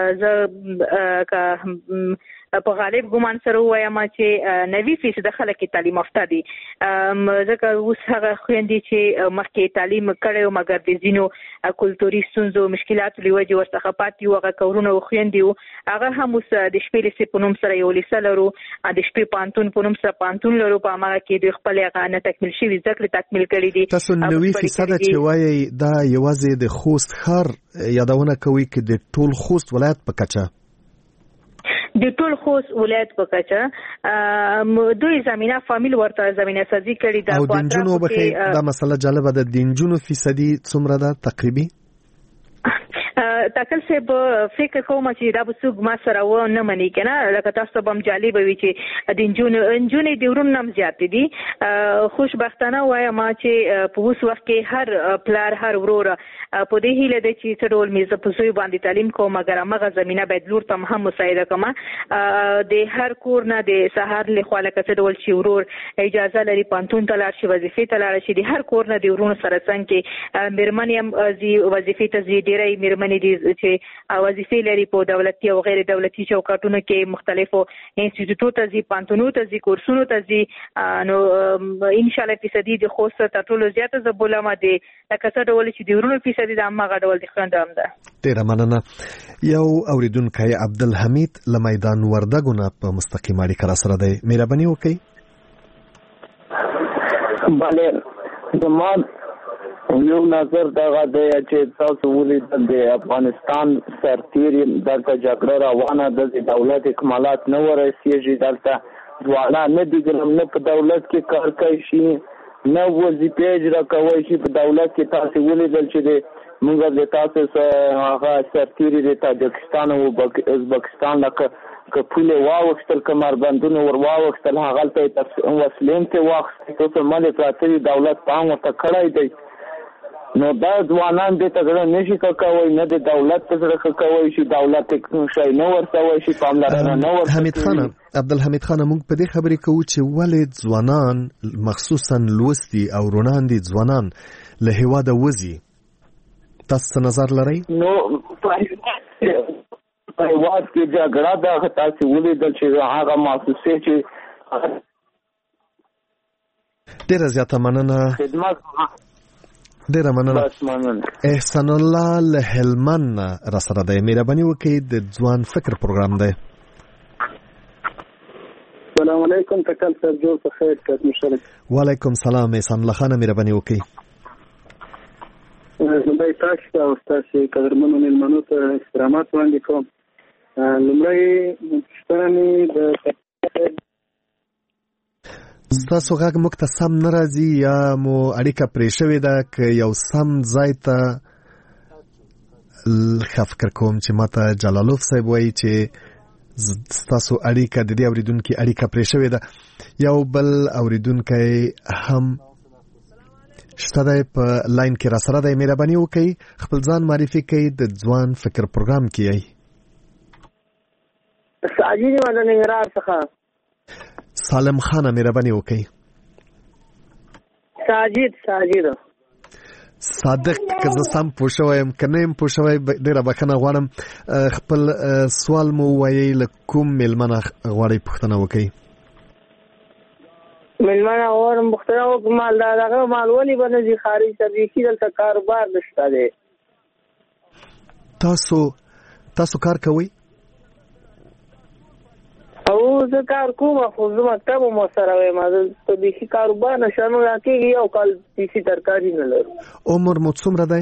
زه په غالب ګمان سره وایم چې نوي فیصد خلک تعلیم یافته دي، ځکه اوس هغه خویندې چې مخکې تعلیم کړی و مګر د ځینو کلتوري ستونزو مشکلاتو له وجې ورڅخه پاتې وو، هغه کورونه او خویندې وو. هغه هم اوس د شپې لیسې په نوم سره یو لیسه لرو، د شپې پوهنتون په نوم سره پوهنتون لرو، په هماغه کې دوی خپل هغه نه تکمیل شوي زده کړې تکمیل کړي دي. تاسو نوي فیصده چې وایي دا یوازې د خوست ښار یادونه کوي که د ټول خوست ولایت په کچه؟ د ټول خوست ولایت په کچه دوی زمینه فامیل ورته زمینه سازي کړي ده. او د نجونو بخې دا مسله جالبه ده، د نجونو فیصدي څومره ده تقریبي؟ تاکل صاحب فکر کوم چې دا به څوک ما سره و نه مني کنه، لکه تاسو به هم جالبه وي چې د نجونو نجونې د ورونو هم زیاتې دي. خوشبختانه وایم چې په اوس وخت کې هر پلار هر ورور په دې هیله دی چې څه ډول مې زه په زوی باندې تعلیم کوم، مګر همغه زمینه باید لور ته هم مساعده کړم. د هر کور نه د سهار لخوا لکه څه ډول چې ورور اجازه لري پوهنتون ته لاړ شي، وظیفې ته لاړ شي، د هر کور نه د ورونو سره څنګ کې میرمنې هم وظیفې ته ځي، ډېری میرمنې دي چې وظیفې لري په دولتي او غیر دولتي چوکاټونو کې مختلفو انسټیټیوټونو ته ځي، پوهنتونونو ته ځي، کورسونو ته ځي. نو ان شاء الله فیصدي د خوست تر ټولو زیاته زه بولم د لکه څه ډول چې د ورونو فیصدي د هماغه ډول د خویندو هم ده. ډېره مننه. یو اوریدونکی عبدالحمید له میدان وردګو نه په مستقیم اړیکه راسره دی، مهرباني وکړئ. بله زما یو نظر دغه دی چې تاسو ولیدل د افغانستان سرتیري دلته جګړه روانه ده، د دولت اکمالات نه ورسېږي، دلته ځوانان نه دي ګرم نه په دولت کې کار کوي شي نه وظیفې اجرا کوي شي. په دولت کې تاسو ولیدل چې د موږ د تاسو سره هغه سرتیري د تاجکستان او ازبکستان لکه کپوله واوښتل کمربندونه ور واوښتل هغه ته وسلې ته واخیستل تاسو مالي پراتري دولت پام ته کړای دی نو دا ځوانان د تګړه نشي کوي نه د دولت څخه کوي شي دولت شي نه ورسوي شي پاملرنه نه ورسوي. حمید خان عبدالحمید خان موږ په دې خبرې کوو چې ولې ځوانان مخصوصا لوستي او روناندي ځوانان له هیواده وځي تاسو نظر لرئ؟ نو په هیواد کې جګړه ده تاسو ولیدل چې هغه محسوسه چې ډیره زیاته مننه خدمت ډیره مننه. احسان الله له هلمند را سره دی. مهرباني وکړئ د ځوان فکر پروګرام دی. السلام علیکم تکل صاحب جوړ په خیر کې مشرف. وعلیکم سلام احسان الله خان مهرباني وکړئ. زه تاسو او تاسو قدرمنو ملمنو ته احترامات وړاندې کوم. لومړی ستنې د ستاسو غږ موږ ته سم نه راځي یا مو اړیکه پرې شوې ده که یو سم ځای ته ښه فکر کوم چې ماته جلالوف صاحب وایي چې ستاسو اړیکه د دې اورېدونکي اړیکه پرې شوې ده. یو بل اورېدونکی هم شته دی په لاین کې را سره دی. مهرباني وکړئ خپل ځان معرفي کړئ د ځوان فکر پروګرام کې یئ. ساجد یم د ننګرهار څخه. سالم خان مهرباني وکړئ. ساجد ساجد صادق که زه سم پوه شوی یم که نه یم پوه شوی ډېره بښنه غواړم. خپل سوال مو ووایئ له کوم میلمنه غواړئ پوښتنه وکړئ؟ میلمنه غواړم پوښتنه وکړم مال دا دغه مال ولې به نه ځي خارج ته بیخي دلته کاروبار نشته دی. تاسو تاسو کار کوئ؟ او زه کار کوم خو زه مکتب هم ورسره وایم دلته بیخي کاروبار نشته موږ راکېږي یو کال بیخي ترکاري نه لرو. عمر مو څومره دی؟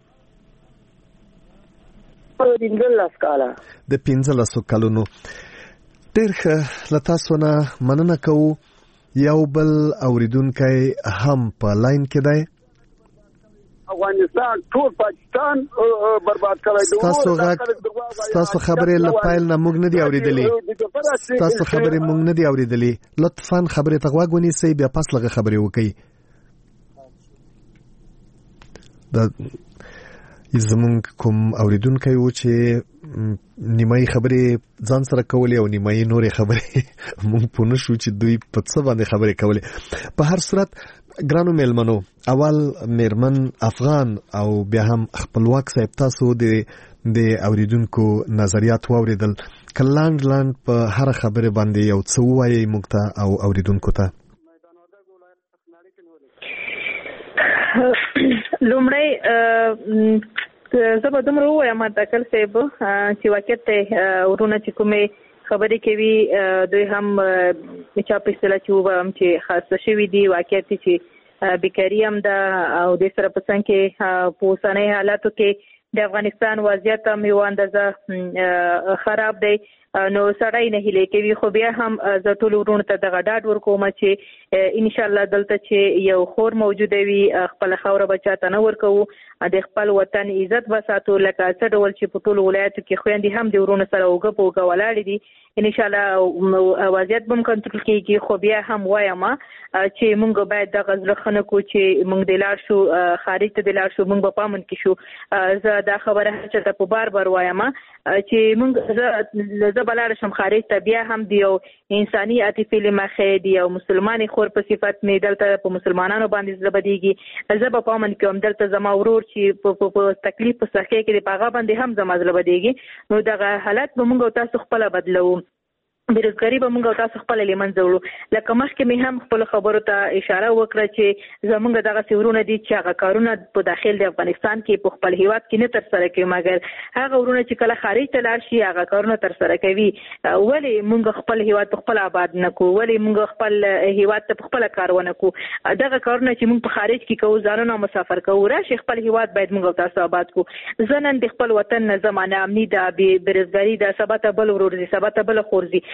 پنځلس کاله. د پنځلسو کلونو. ډېر ښه له تاسو نه مننه کوو. یو بل اوریدونکی هم په لاین کې دی. افغانستان ټول پاکستان برباد کړی دی. تاسو غږ تاسو خبرې له پایل نه موږ نه دی اورېدلې. تاسو خبرې موږ نه دی اورېدلې. لطفاً خبرې ته غوږ ونیسئ بیا پس لږه خبرې وکړئ. دا زمونږ کوم اوریدونکی و چې نیمایي خبرې ځان سره کولې او نیمایي نورې خبرې موږ پوه نه شو چې دوی په څه باندې خبرې کولې. په هر صورت ګرانو میلمنو اول میرمن افغان او بیا هم خپلواک صاحب تاسو د د اوریدونکو نظریات واوریدل. که لاند لاند په هر خبرې باندې یو څه ووایئ موږ ته او اوریدونکو ته. لومړی زه به دومره ووایم تکل صاحب چې واقعیت ته ورونه چې کومې خبرې کوي دوی هم چا په اصطلاح چې ووایم چې خاصه شوي دي واقعیت چې بیکاري هم ده او د سره په څنګ کې په اوسنیو حالاتو کې د افغانستان وضعیت هم یو اندازه خراب دی نو سړی نه هیلې کوي خو بیا هم زه ټولو ورونو ته دغه ډاډ ورکوم چې انشاءالله دلته چې یو خور موجوده وي خپله خاوره به چاته نه ورکوو د خپل وطن عزت به ساتو لکه څه ډول چې په ټولو ولایاتو کې خویندې هم د ورونو سره اوږه په اوږه ولاړې دي انشاءالله وضعیت به هم کنټرول کېږي خو بیا هم وایم چې موږ باید دغه زړه ښه نه کړو چې موږ د لاړ شو خارج ته د لاړ شو موږ به په امن کې شو. زه دا خبره هر چاته په بار بار وایم چې موږ زه زه به لاړه شم خارج ته بیا هم د یو انساني عاطفې له مخې د یو مسلمانې خور په صفت مې دلته په مسلمانانو باندې زړه بدېږي. زه به په امن کې وم دلته زما ورور چې په تکلیف په سختۍ کې د په هغه باندې هم زما زړه بدېږي نو دغه حالت به موږ او تاسو خپله بدلوو. بیروزګاري به موږ او تاسو خپله له منځه وړو. لکه مخکې مې هم خپلو خبرو ته اشاره وکړه چې زموږ دغسې ورونه دي چې هغه کارونه په داخل د افغانستان کې په خپل هیواد کې نه ترسره کوي مګر هغه ورونه چې کله خارج ته لاړ شي هغه کارونه ترسره کوي. ولې موږ خپل هیواد په خپله آباد نه کړو ولې موږ خپل هیواد ته په خپله کار ونه کړو. دغه کارونه چې موږ په خارج کې کوو ځانونه مسافر کوو راشي خپل هیواد باید موږ او تاسو آباد کړو. زه نن د خپل وطن نه ځم ناامني ده بیروزګاري ده سبا ته بل ورور ځي سبا ته بله خور ځي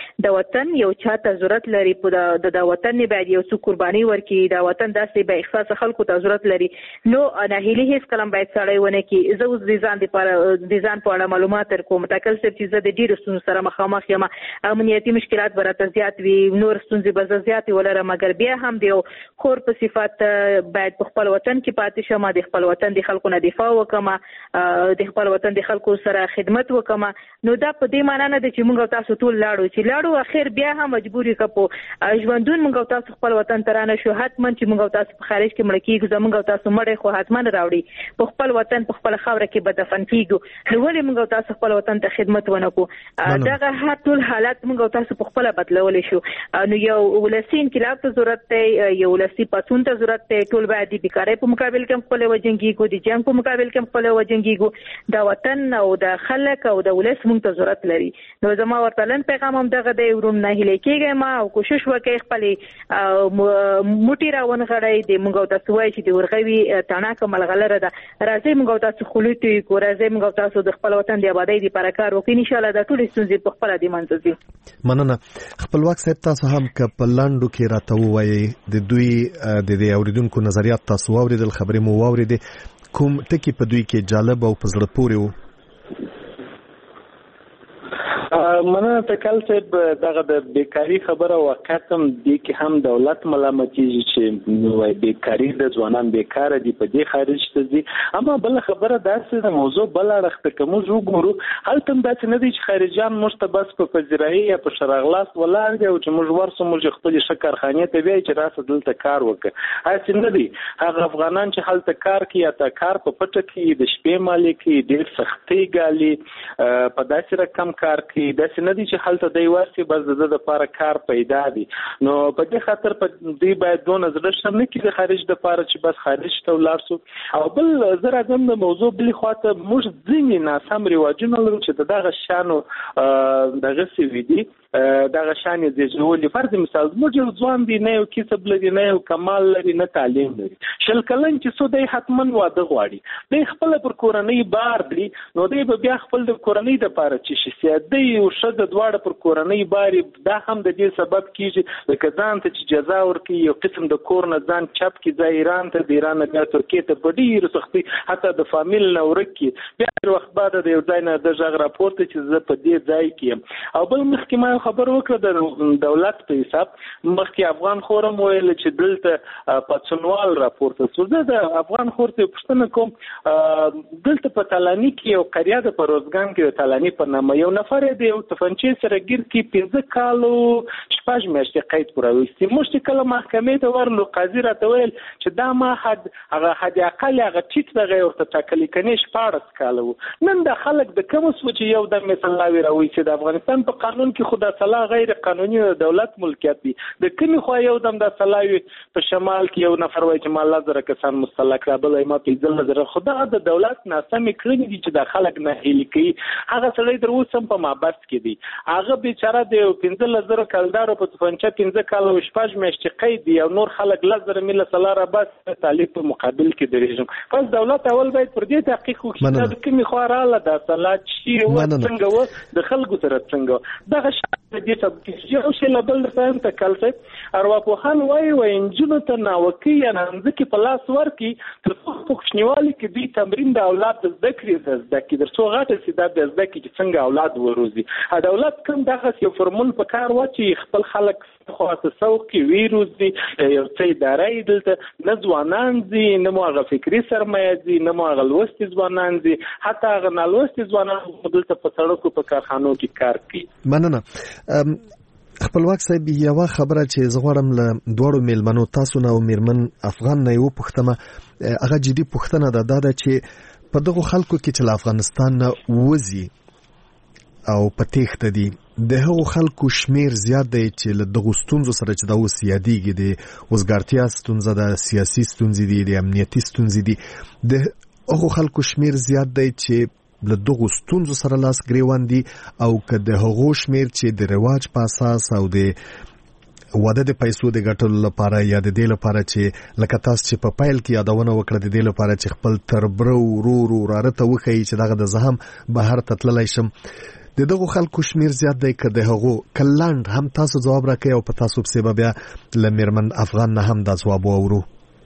د وطن یو چاته ضرورت لري په د وطن نه باید یو څو قرباني ورکړي د وطن داسې به احساس خلکو ته ضرورت لري نو ناهیلي هیڅ کلم باید سړی ونه کې زه اوس د ځان لپاره د ځان په اړه معلومات ورکوم تکل سب چې زه د ډیرو ستونزو سره مخامخ یم امنیتي مشکلات برته زیات وي نور ستونزې به زیات ولر مګر بیا هم د خور په صفات باید په خپل وطن کې پاتې شم د خپل وطن د خلکو نه دفاع وکم د خپل وطن د خلکو سره خدمت وکم نو دا په دې معنی نه ده چې موږ تاسو ټول لاړو چې لاړو اخر بیا هم مجبوري کپو ژوندون موږ تاسو خپل وطن ترانه شو حتمن چې موږ تاسو په خارج کې مړ کیږو زموږ تاسو مړ خو حتمن راوړي په خپل وطن په خپل خاور کې به دفن کیږو نو ولې موږ تاسو خپل وطن ته خدمت ونکو دا هر ټول حالات موږ تاسو په خپل بدلول شو نو یو ولسی انقلاب ته ضرورت دی یو ولسی پاتون ته ضرورت دی ټول باید د بیکاری په مقابل کې خپل وجنګيږي د جنگ په مقابل کې خپل وجنګيږي دا وطن او د خلک او د ولس موږ ته ضرورت لري نو زما ورته لن پیغام هم دغه دی ورون نه هلي کېږي ما او کوشش وکړي خپل موټی راون غړای دی موږ تاسو وایي چې د ورغوي تڼاکه ملغلره ده راځي موږ تاسو خلوتي کو راځي موږ تاسو د خپل وطن د آبادی لپاره کار وکړي ان شاء الله دا ټول ستونزې په خپل د منځي مننه خپلواک صاحب تاسو هم ک په لاندو کې راته وایي د دوی د دې اوریدونکو نظریات تاسو واوریدل خبرې مو واوریدې کوم ټکی په دوی کې جالب او په زړه پورې وو مننه تکل صاحب دغه د بیکاری خبره وخت هم د کې هم دولت ملامتي چې وای بیکاری د ځوانان بیکار دي په دې خارج ته دي اما بل خبره داسې د موضوع بل اړخ ته کوم وګورو هلته داسې نه دي چې خارجيان موږ بس په پذیرایي یا په شرغلاس ولاړ دي او چې موږ ورسو موږ خپل شکرخانه ته وی چې راسه دلته کار وکړي هڅه نه دي هغه افغانان چې هلته کار کوي یا تا کار په پټه کې د شپې مالکي ډېر سختي ګالي په داسې رقم کار کوي داسې نه دي چې هلته دی ورسي بس د د لپاره کار پیدا دي نو په دې خاطر په دې باید دون نظر شم نه کې د خارج د لپاره چې بس خارج ته ولاړ شو او بل زه راځم د موضوع بل خواته موږ ځینې ناسم رواجونه لرو چې دغه شانو دغه سی وی دي دغه شان دي چې فرض مثال موږ یو ځوان دی نه یو کسب لري نه یو کمال لري نه تعلیم لري شل کلن چې سو دی حتمن واده غواړي دی خپل پر کورنۍ بار دی نو دی بیا خپل د کورنۍ د لپاره چې شي سیادي او شد دواړه پر کورنۍ باري دا هم د دې سبب کیږي د کزان ته چې جزا ورکي یو قسم د کور نه ځان چپ کی ځای ایران ته د ایران نه ترکیه ته ډیر سختي حتی د فامیل نه ورکی بیا وخت بعد د یو ځای نه د ژغ راپورته چې زه په دې ځای کې او بل محکمه خبر وکړه د دولت په حساب مخکې افغان خورم ویل چې دلته پاتسونوال راپورته شو د افغان خورته پښتنه کوم دلته په تالانی کې یو قريه د پروزګان کې د تالانی په نامه یو نفر دی او تفنچې سره ګیر کې پنځه کالو شپږ میاشتې قید پرويستي مشت کله محکمې ته ورلو قاضي راته ویل چې دا ما حد هغه حد اقل هغه ټیټ دغه ورته ټاکلي کني شپږ کالو نن د خلک د کوم سوچ یو د مثلاوي راوي چې د افغانستان په قانون کې خدا صلاح غیر قانوني دولت ملکیت دي د کومي خو یو دم د صلاوي په شمال کې یو نفر وای چې مال زره کسان مستلق را بل ما په ځل زره خدا د دولت ناسمې کړنې دي چې د خلک نه هلي کوي هغه سړی در اوسم په مابس کې دي هغه بیچاره د پنځه زره کلدارو په تفنچه پنځه کال او شپږ میاشتې قید دي او نور خلک لزر مل سلاره بس طالب په مقابل کې درېږم پس دولت اول باید پر دې تحقیق وکړي د کومي خو رااله د صلات شي او څنګه و د خلکو سره څنګه دغه د دې څه یو شی لبل فهم ته کلته ارواپوهان وایي و انجنونو ته ناوکي یا نمځکه په لاس ورکی تر څو کوښنیوالي کې دوی تمرین د اولاد د ذکر د ذکر در څو غاټه سي د ذکر کې څنګه اولاد وروزي ا دولت کوم دغه یو فرمول په کار واچي خپل خلک خو تاسو کې ویروزي یو څه ادارې دلته نځوانان دي نه موغه فکری سرمایه دي نه موغه لوست ځوانان دي حتی غنالوست ځوانان دلته په سړکو په کارخانو کې کار کوي مننه خپلواک صاحب یو خبره چې زغړم له دوړو میلمنو تاسو نه او میرمن افغان نه یو پښتنه هغه جدي پښتنه ده دا چې په دغه خلکو کې چې افغانستان نه وځي او په تېښته دي د هغو خلکو شمیر زیات دی چې له دغو ستونزو سره چې دا اوس یادېږي د وزګارتیا ستونزه ده سیاسي ستونزې دي د امنیتي ستونزې دي د هغو خلکو شمیر زیات دی چې له دغو ستونزو سره لاس ګریوان دي او که د هغو شمیر چې د رواج په اساس او د واده د پیسو د ګټلو لپاره یا د دې لپاره چې لکه تاسو چې په پایل کې یادونه وکړه د دې لپاره چې خپل تربرو ورو ورو رارته وخی چې دغه د زهم بهر تتللی شم د دغه خلکو شمیر زیات دی که د هغو کلاند هم تاسو جواب راکړئ او په تاسو پسې به بیا له میرمن افغان نه هم دا جواب واورو.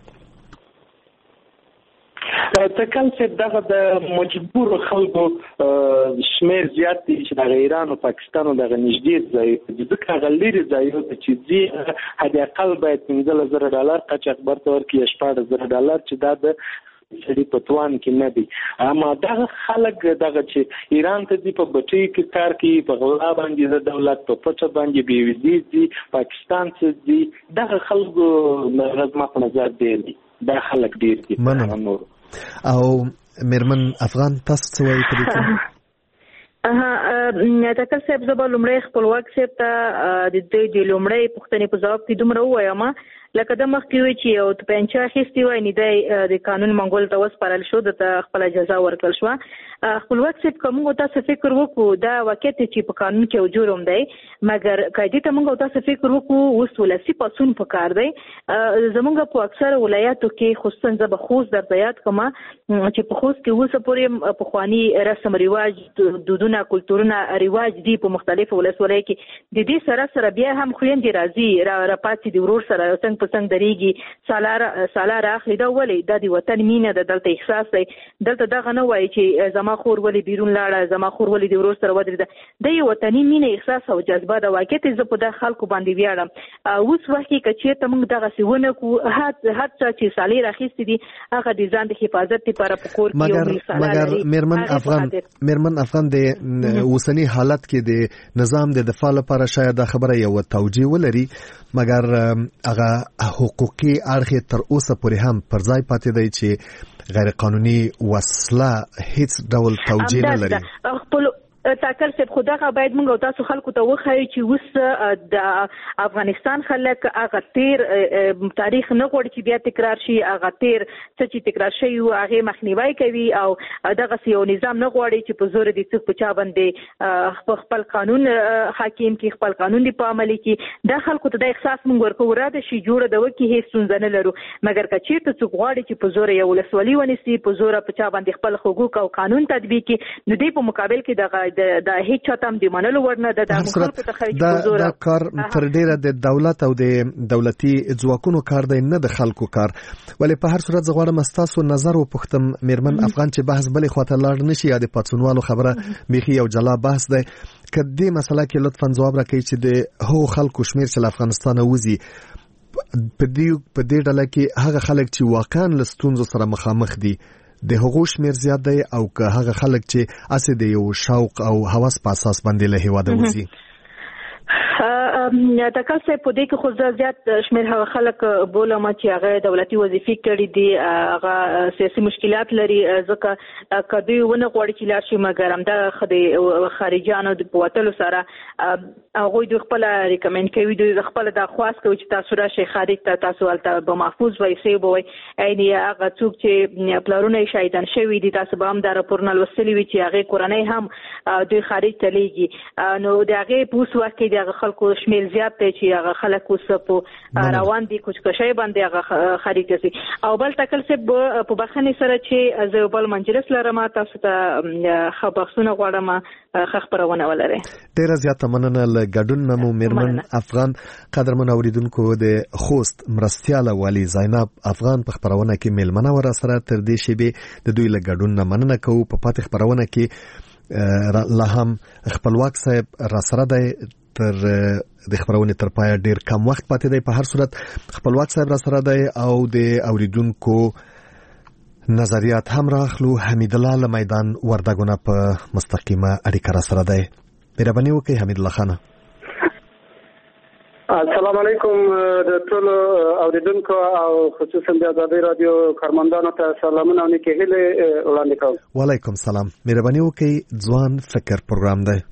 تکل چې دغه د مجبور خلکو شمیر زیات دي چې د ایران او پاکستان او دغه نږدې ځای د هغه لري ځایونه چې دي حد اقل باید پنځه زره ډالر قاچاقبر ته ورکړي شپږ زره ډالر چې دا د سړي په توان کې نه دي. اما دغه خلک دغه چې ایران ته دي په بټي کې کار کوي په غلا باندې د دولت په پټه باندې بي وي دي دي پاکستان څخه دي دغه خلکو رزما په نظر دي دا خلک ډیر دي. مننه. او میرمن افغان تاسو څه وایي په دې کې؟ اها تکل صاحب زبر لمړی خپلواک صاحب ته د دې د لمړی پښتنې په جواب کې دومره وایم لکه د مخکې وی چې او په انچا خېستي وای نه د قانون منګول ته وسپارل شو د خپل جزا ورکړل شو. خپلواک صاحب کوم تاسو فکر وکړو دا واقعیت چې په قانون کې جرم دی مګر قاعده ته موږ تاسو فکر وکړو اوس ولسی پاسون پکار دی زمونږ په اکثر ولایاتو کې خصوصا زب خوست در بیات کما چې په خوست کې اوس پورې په خواني رسم ریواج دودونه کلتورونه ریواج دي په مختلفو ولایتونو کې د دې سره سره بیا هم خويندې راځي را راپاتې د ورور سره څنګه په څنګه درېږي سالار سالار اخلي دا ولې د دې وطن مینه د دلته احساس دی دلته دغه نه وایي چې زما خور ولې بیرون لاړه زما خور ولې د ورور سره ودرېده د یو وطني مینه احساس او جذبه د واقعیت زه په د خلکو باندې ویاړم. اوس وخت کې چې ته موږ دغه سیونه کو هات هات چې سالي راخېستې دي هغه د ځان د حفاظت لپاره په کور کې یو مل سالار مګر میرمن افغان میرمن افغان د اوسنی حالت کې د نظام د دفاع لپاره شاید دا خبره یو توجیه ولري مګر هغه حقوقي اړخ تر اوسه پورې هم پر ځای پاتې دی چې غیر قانوني وسله هیڅ ډول توجیه نه لري. خپل تاکل څه خدای باید موږ تاسو خلکو ته وخایو چې وس د افغانستان خلک هغه تیر تاریخ نه غوړي چې بیا تکرار شي هغه تیر څه چې تکرار شي او هغه مخنیوي کوي او دغه سیو نظام نه غوړي چې په زور دي څه په چا باندې خپل قانون حاکم کې خپل قانون دی په عملي کې د خلکو ته د احساس موږ ورکو راده شي جوړه د وکی هیڅ څنګه نه لرو مګر کچې ته څوک غواړي چې په زور یو ولسوالي ونیسي په زور په چا باندې خپل حقوق او قانون تطبیق کړي نو دی په مقابل کې دغه د هیڅ چاتم دی منلو ورنه د خلکو ته خرج حضور دا کار تر ډیره د دولت او د دولتي ځواکونو کار دی نه د خلکو کار ولی په هر صورت زغوړم استاسو نظر او پختم میرمن افغان چې بحث بلې خواته لاړ نشي یا د پاتسونوالو خبره بيخي یو جلا بحث دی کدی مسله کې لطفا جواب راکړئ چې د هو خلکو شمیر چې افغانستان وزي په دې په دې ډله کې هغه خلک چې واقعا لستونزو سره مخامخ دي د هغو شمیر زیات دی او که هغه خلک چې اسې د یو شوق او هوس په اساس باندې له هیواده وځي تکل څه په دې کې خو زیات شمیر هغه خلک بولم چې هغه دولتي وظیفې کړي دي هغه سیاسي مشکلات لري ځکه کدی ونه غوړي چې لار شي مګر هم د خدي خارجانو د پوتلو سره هغه د خپل ریکمند کوي د خپل د خواست کوي چې تاسو راشي خارج ته تاسو ولته به محفوظ وي سی بوي اېنی هغه څوک چې پلارونه شهیدان شوی دي تاسو به هم د راپورنل وسلی وي چې هغه کورنۍ هم د خارج ته لیږي نو دغه پوس وخت کې دغه خلکو شمیل زیات دی چې هغه خلک اوس په روان دي کوچکشي باندې هغه خارج دي او بل تکل څه په بخښنې سره چې زه بل منجلس لرم تاسو ته خبرونه غواړم خبرونه ولري ډیر زیات مننه ل ګډون نمو میرمن افغان قدرمن اوریدونکو د خوست مرستياله والی زینب افغان په خبرونه کې میلمنه ور سره تر دې شی به د دوی ل ګډون مننه کوو په پاتې خبرونه کې لا هم خپلواک صاحب را سره دی تر د خبرونه تر پای ډیر کم وخت پاتې دی په هر صورت خپلواک صاحب را سره دی او د اوریدونکو نظریات هم راخلو حمید الله له میدان وردګونه په مستقیمه اړیکه را سره دی مهرباني وکړئ حمید الله خان السلام علیکم د ټول اوریدونکو او خصوصا د آزادۍ رادیو کارمندانو ته سلامونه او نیکه هیله وړاندې کوم وعلیکم السلام مهرباني وکړئ ځوان فکر پروګرام دی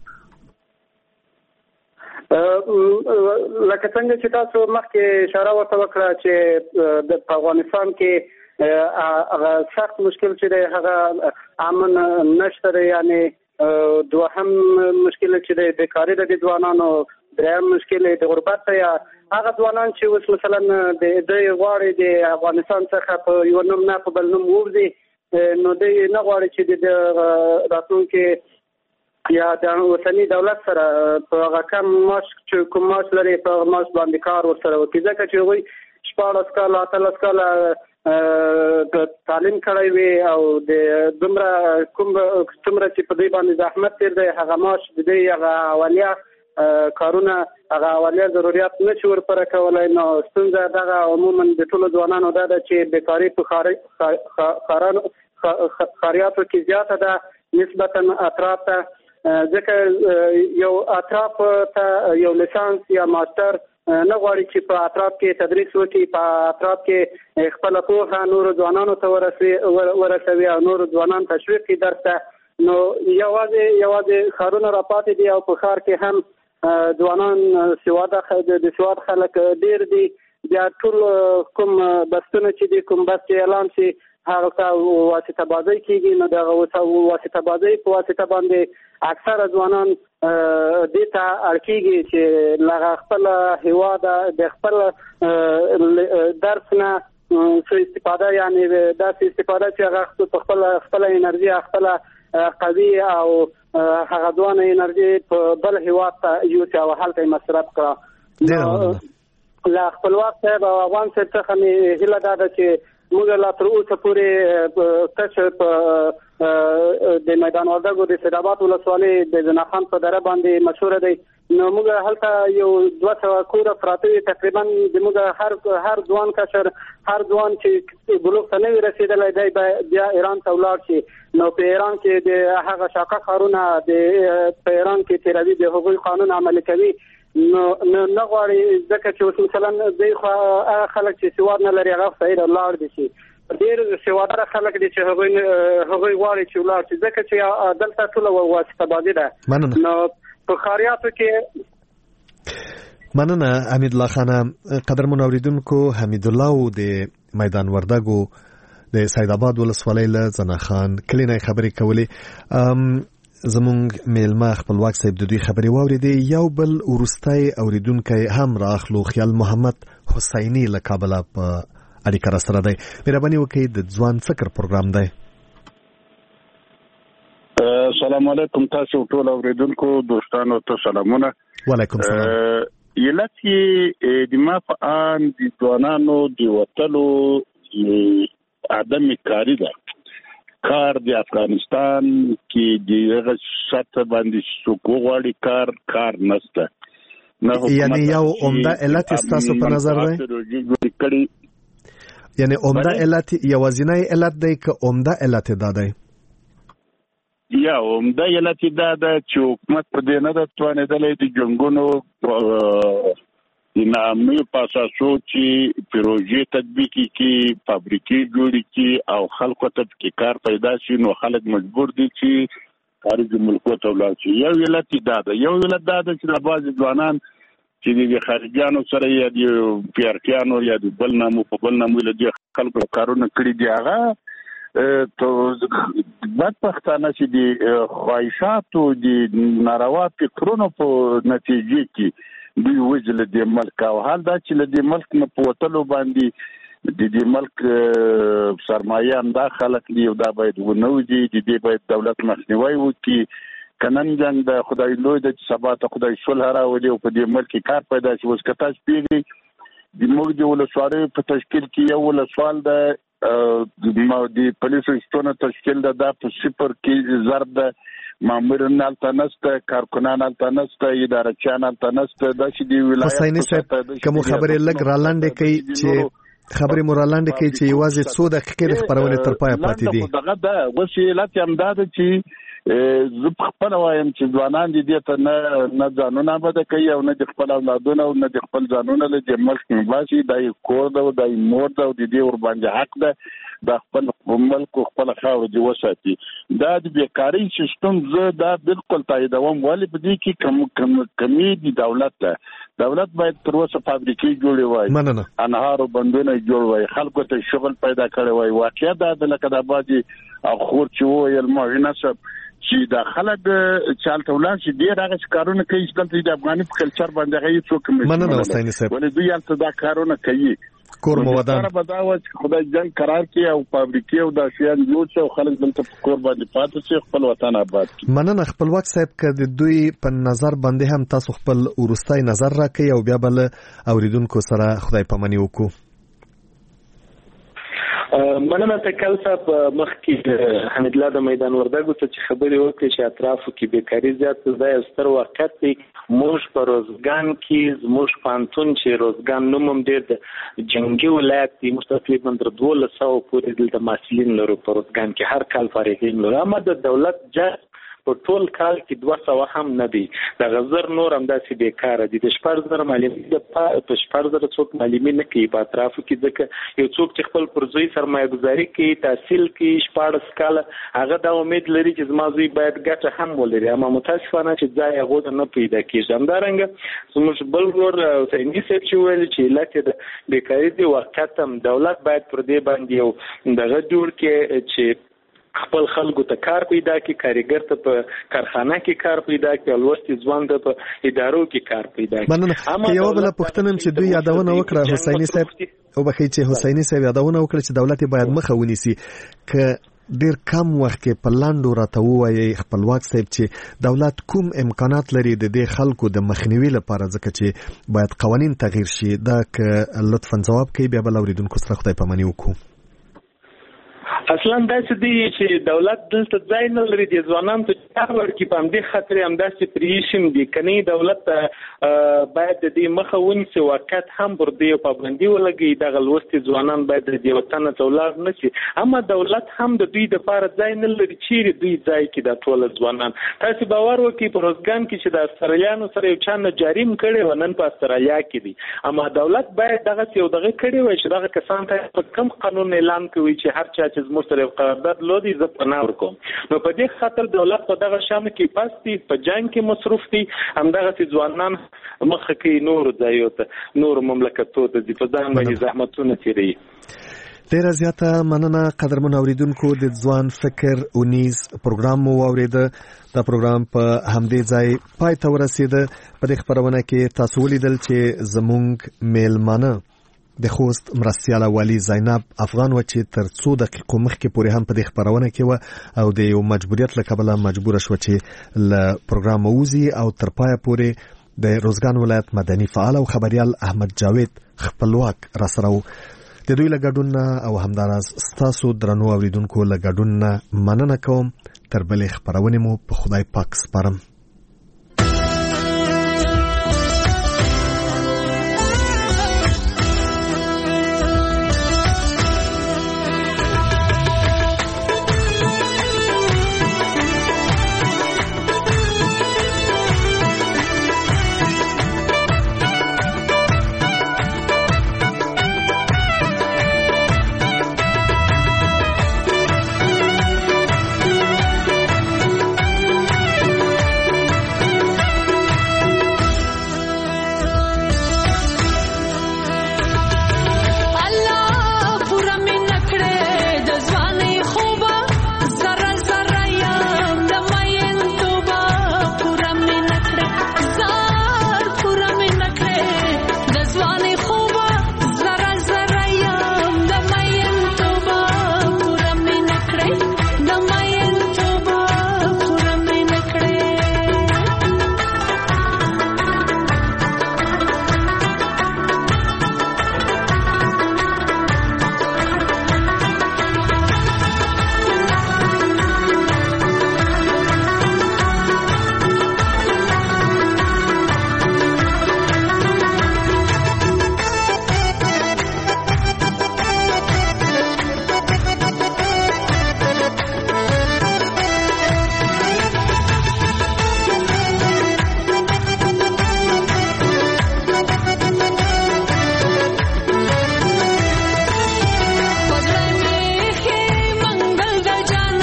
لکه څنګه چې تاسو مخکې اشاره ورته وکړه چې د افغانستان کې هغه سخت مشکل چې دی هغه امن نشته یعنی دوهم مشکل چې دی بیکاری د ځوانانو دریم مشکل د غربت یا هغه ځوانان چې اوس مثلا د دې غواړي د افغانستان څخه په یو نوم نه په بل نوم وځي نو دوی نه غواړي چې د راتلونکي یا د اوسنی دولت سره په هغه کم معاش چې کوم معاش لري په معاش باندې کار ورسره وکړي، ځکه چې هغوی شپاړس کاله اتلس کاله تعلیم کړی وي او د دومره کوم څومره چې په دوی باندې زحمت تیر دی هغه معاش د دوی هغه اولیه کارونه هغه اولیه ضرورت نه شي ورپوره کولی. نو ستونزه دغه عموما د ټولو ځوانانو دا ده چې بیکاري په ښاریاتو کې زیاته ده نسبتا اطراف ته، ځکه یو اطراف ته یو لیسانس یا ماستر نه غواړي چې په اطراف کې تدریس وکړي، په اطراف کې خپله پوهه نورو ځوانانو ته ورسوي او نورو ځوانان تشویق کړي درس ته. نو یوازې یوازې ښارونه راپاتې دي او په ښار کې هم ځوانان سواده د سواد خلک ډېر دي. بیا ټول کوم بستونه چې دي کوم بس چې اعلان شي هغه ته واسطه بازی کېږي، نو دغه واسطه بازی په واسطه باندې اکثره ځوانان دې ته اړ کېږي چې له خپل هېواده د خپل درس نه څه استفاده، یعنې داسې استفاده چې هغه په خپله خپله انرژي خپله قوي او هغه ځوانه انرژي په بل هېواد ته یوسي او هلته یې مصرف کړه. له خپلواک صاحب او افغان صاحب څخه مې هیله دا ده چې موږ لا تر اوسه پورې کشف د میدان وردګو د سیدآباد ولسوالۍ د زنا خان په دره باندې مشهوره دی. نو موږ هلته یو دوه سوه کوره پراته وي، تقریبا د موږ هر هر ځوان کشر هر ځوان چې بلوغ ته نه وي رسېدلی دی بیا ایران ته ولاړ شي. نو په ایران کې د هغه شاقه ښارونه د په ایران کې تیروي د هغوی قانون عملي کوي. نو نه غواړي ځکه چې اوس مثلا دوی خو هغه خلک چې سواد نه لري هغه صحیح ولاړ دي شي، ډېر سواداره خلک دي چې هغوی هغوی غواړي چې ولاړ شي ځکه چې دلته ټوله واسطه بازي ده. نو په ښاریاتو کې مننه حمید الله خانه. قدرمن اوریدونکو، حمید الله د میدان وردګو د سیدآباد ولسوالۍ له زنا خان کلینه خبرې کولې. زمونږ میلمه خپلواک صاحب د دوی خبرې واورېدې. یو بل وروستی اوریدونکی هم راخلو، خیال محمد حسیني له کابله په اړیکه راسره دی. مهرباني وکړئ، د ځوان فکر پروګرام دی. السلام علیکم تاسو ټول اوریدونکو دوستانو ته سلامونه. وعلیکم السلام. یلت کې د ما په ان د ځوانانو د وټلو عدم کاری ده. کار د افغانستان کې د هغه سطح باندې څوک غواړي کار کار نشته. یعنی یو عمده علت ستاسو په نظر دی؟ یعنی عمده علت یوازینی علت دی که عمده علت دا دی؟ یا عمده علت دا ده چې حکومت په دې نه ده توانېدلی د جنګونو د ناامنیو په اساسو چې پروژې تطبیق کړي، فابریکې جوړې کړي او خلکو ته پکې کار پیدا شي، نو خلک مجبور دي چې خارج ملکو ته ولاړ شي. یو علت دا ده. یو علت دا ده چې د بعضې ځوانان چې د خارجیانو سره یا د پیارکیانو یا د بل نامو په بل نامو له دې خلکو کارونه کړي دي، هغه ته بدبختانه چې د خواهشاتو د ناروا فکرونو په نتیجې کې دوی وجل د ملک او حال دا چې له دې ملک نه په وتلو باندې د دې ملک سرمایه هم دا خلک دي او دا باید ونوځي، د دې باید دولت مخنیوی وکړي. کنن جنگ د خدای لوی د سبا ته خدای صلح راولي او په دې ملک کار پیدا شي. اوس کته پیږي د موږ د ولسوالۍ په تشکیل کې یو ولسوال د د پولیسو شتون تشکیل ده په صفر کې ضرب ده، ماموران نالته نسته، کارکنان نالته نسته، اداره چان نالته نسته. دا چې دی ولایت حسیني صاحب کوم خبرې لګ رالاندې کوي چې خبرې مورلاندې کوي چې یوازې څو دقیقې د خبرونې تر پای پاتې دي. دغه دا وسیلات هم دا چې زه خپل وایم چې ځوانان دي دې ته نه نه ځانونه بده کوي او نه د خپل اولادونه او نه د خپل ځانونه له دې ملک نه باسي. دا کور ده او دا مور ده او د دې ور باندې حق ده د خپل ملک خپل خاور دی وساتي. دا د بیکاری سیستم زه دا بالکل تاییدوم، ولې په دې کې کم کم کمی دی دولت ده. دولت باید تر اوسه فابریکې جوړې وای، انهار او بندونه جوړ وای، خلکو ته شغل پیدا کړی وای. واقعیا دا د لکه د بازي اخور چې وایل ماهینه سب چې د خلک چالت ولان چې ډیر هغه کارونه کوي چې د افغاني په کلچر باندې هغه څوک مې مننه حسیني صاحب ولې دوی البته دا کارونه کوي. کور مو ودان سره به دا و چې خدای جنگ قرار کړي او فابریکې او د شیان جوړ شي او خلک دلته په کور باندې پاتې شي خپل وطن آباد کړي. مننه خپلواک صاحب که د دوی په نظر باندې هم تاسو خپل ورستای نظر راکړئ او بیا بل اوریدونکو سره خدای پامني وکړو. مننه تکل صاحب مخکې حمید الله د میدان وردګو ته چې خبرې وکړې چې اطرافو کې بیکاری زیات ده یو ستر واقعیت دی. موږ په روزګان کې زموږ پانتون چې روزګان نوم هم ډېر د جنګي ولایت دی موږ تقریبا تر دولس سوه پورې دلته محصلین لرو په روزګان کې هر کال فارغین لرو. اما د دولت جات په ټول کال کې دوه سوه هم نه دی. د غزر نور هم داسې بیکاره دي. د شپږ زره معلمین په شپږ زره څوک معلمین نه کوي په اطرافو کې ځکه یو څوک چې خپل پر زوی سرمایه ګزاري کوي تحصیل کوي شپاړس کاله هغه دا امید لري چې زما زوی باید ګټه هم ولري اما متاسفانه چې ځای هغه نه پیدا کېږي. همدارنګه زموږ بل ورور حسیني صاحب چې ویل چې علت د بیکاري دی واقعیت هم دولت باید پر دې باندې یو دغه جوړ کړي چې خپل خلکو ته کار پیدا کړي کاریګر ته په کارخانه کې کار پیدا کړي او لوستي ځوان ته په ادارو کې کار پیدا کړي. مننه. یو بل پوښتنه چې دوی یادونه وکړه حسیني صاحب او بخی چې حسیني صاحب یادونه وکړه چې دولت باید مخه ونیسي ک ډیر کم وخت کې په لاندو راته وایي خپلواک صاحب چې دولت کوم امکانات لري د دې خلکو د مخنیوي لپاره ځکه چې باید قوانین تغییر شي. دا ک لطفا جواب کوي بیا بل اوریدونکو سره خدای پامني وکړو. اصلا داسې دی چې دولت دلته ځای نه لري د ځوانانو ته کار ورکړي په همدې خاطر همداسې پرېښیم دي که نه دولت باید د دې مخه ونیسي واقعیت هم پر دې پابندي ولګوي دغه لوستي ځوانان باید د دې وطنه ته ولاړ نه شي. اما دولت هم د دوی دپاره ځای نه لري چیرې دوی ځای کې دا ټوله ځوانان. تاسې باور وکړئ په روزګان کې چې د استرالیانو سره یو چا نه جریم کړی و نن په استرالیا کې دي اما دولت باید دغسې یو دغه کړی وای چې دغه کسان ته په کوم قانون اعلان کوي چې هر چا چې زموږ سره قرارداد لودي زه پناه ورکوم. نو په دې خاطر دولت په دغه شانو کې پاس دي په جنګ کې مصروف دي همدغسې ځوانان مخه کوي نورو ځایو ته نورو مملکتو ته ځي په ځان باندې زحمتونه تېروي. ډیره زیاته مننه قدرمن اوریدونکو د ځوان فکر اونیز پروګرام مو واوریده. دا پروګرام په همدې ځای پای ته ورسېده. په دې خپرونه کې تاسو ولیدل چې زموږ میلمانه د خوست مرستیاله والی زینب افغان و چې تر څو دقیقو مخکې پورې هم په دې خپرونه کې و او د یو مجبوریت له کبله مجبوره شوه چې له پروګرام ووځي او تر پایه پورې د روزګان ولایت مدني فعال او خبریال احمد جاوید خپلواک را سره و. د دوی له ګډون نه او همداراز ستاسو درنو اوریدونکو له ګډون نه مننه کوم. تر بلې خپرونې مو په خدای پاک سپارم.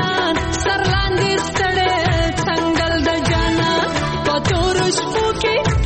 Okay.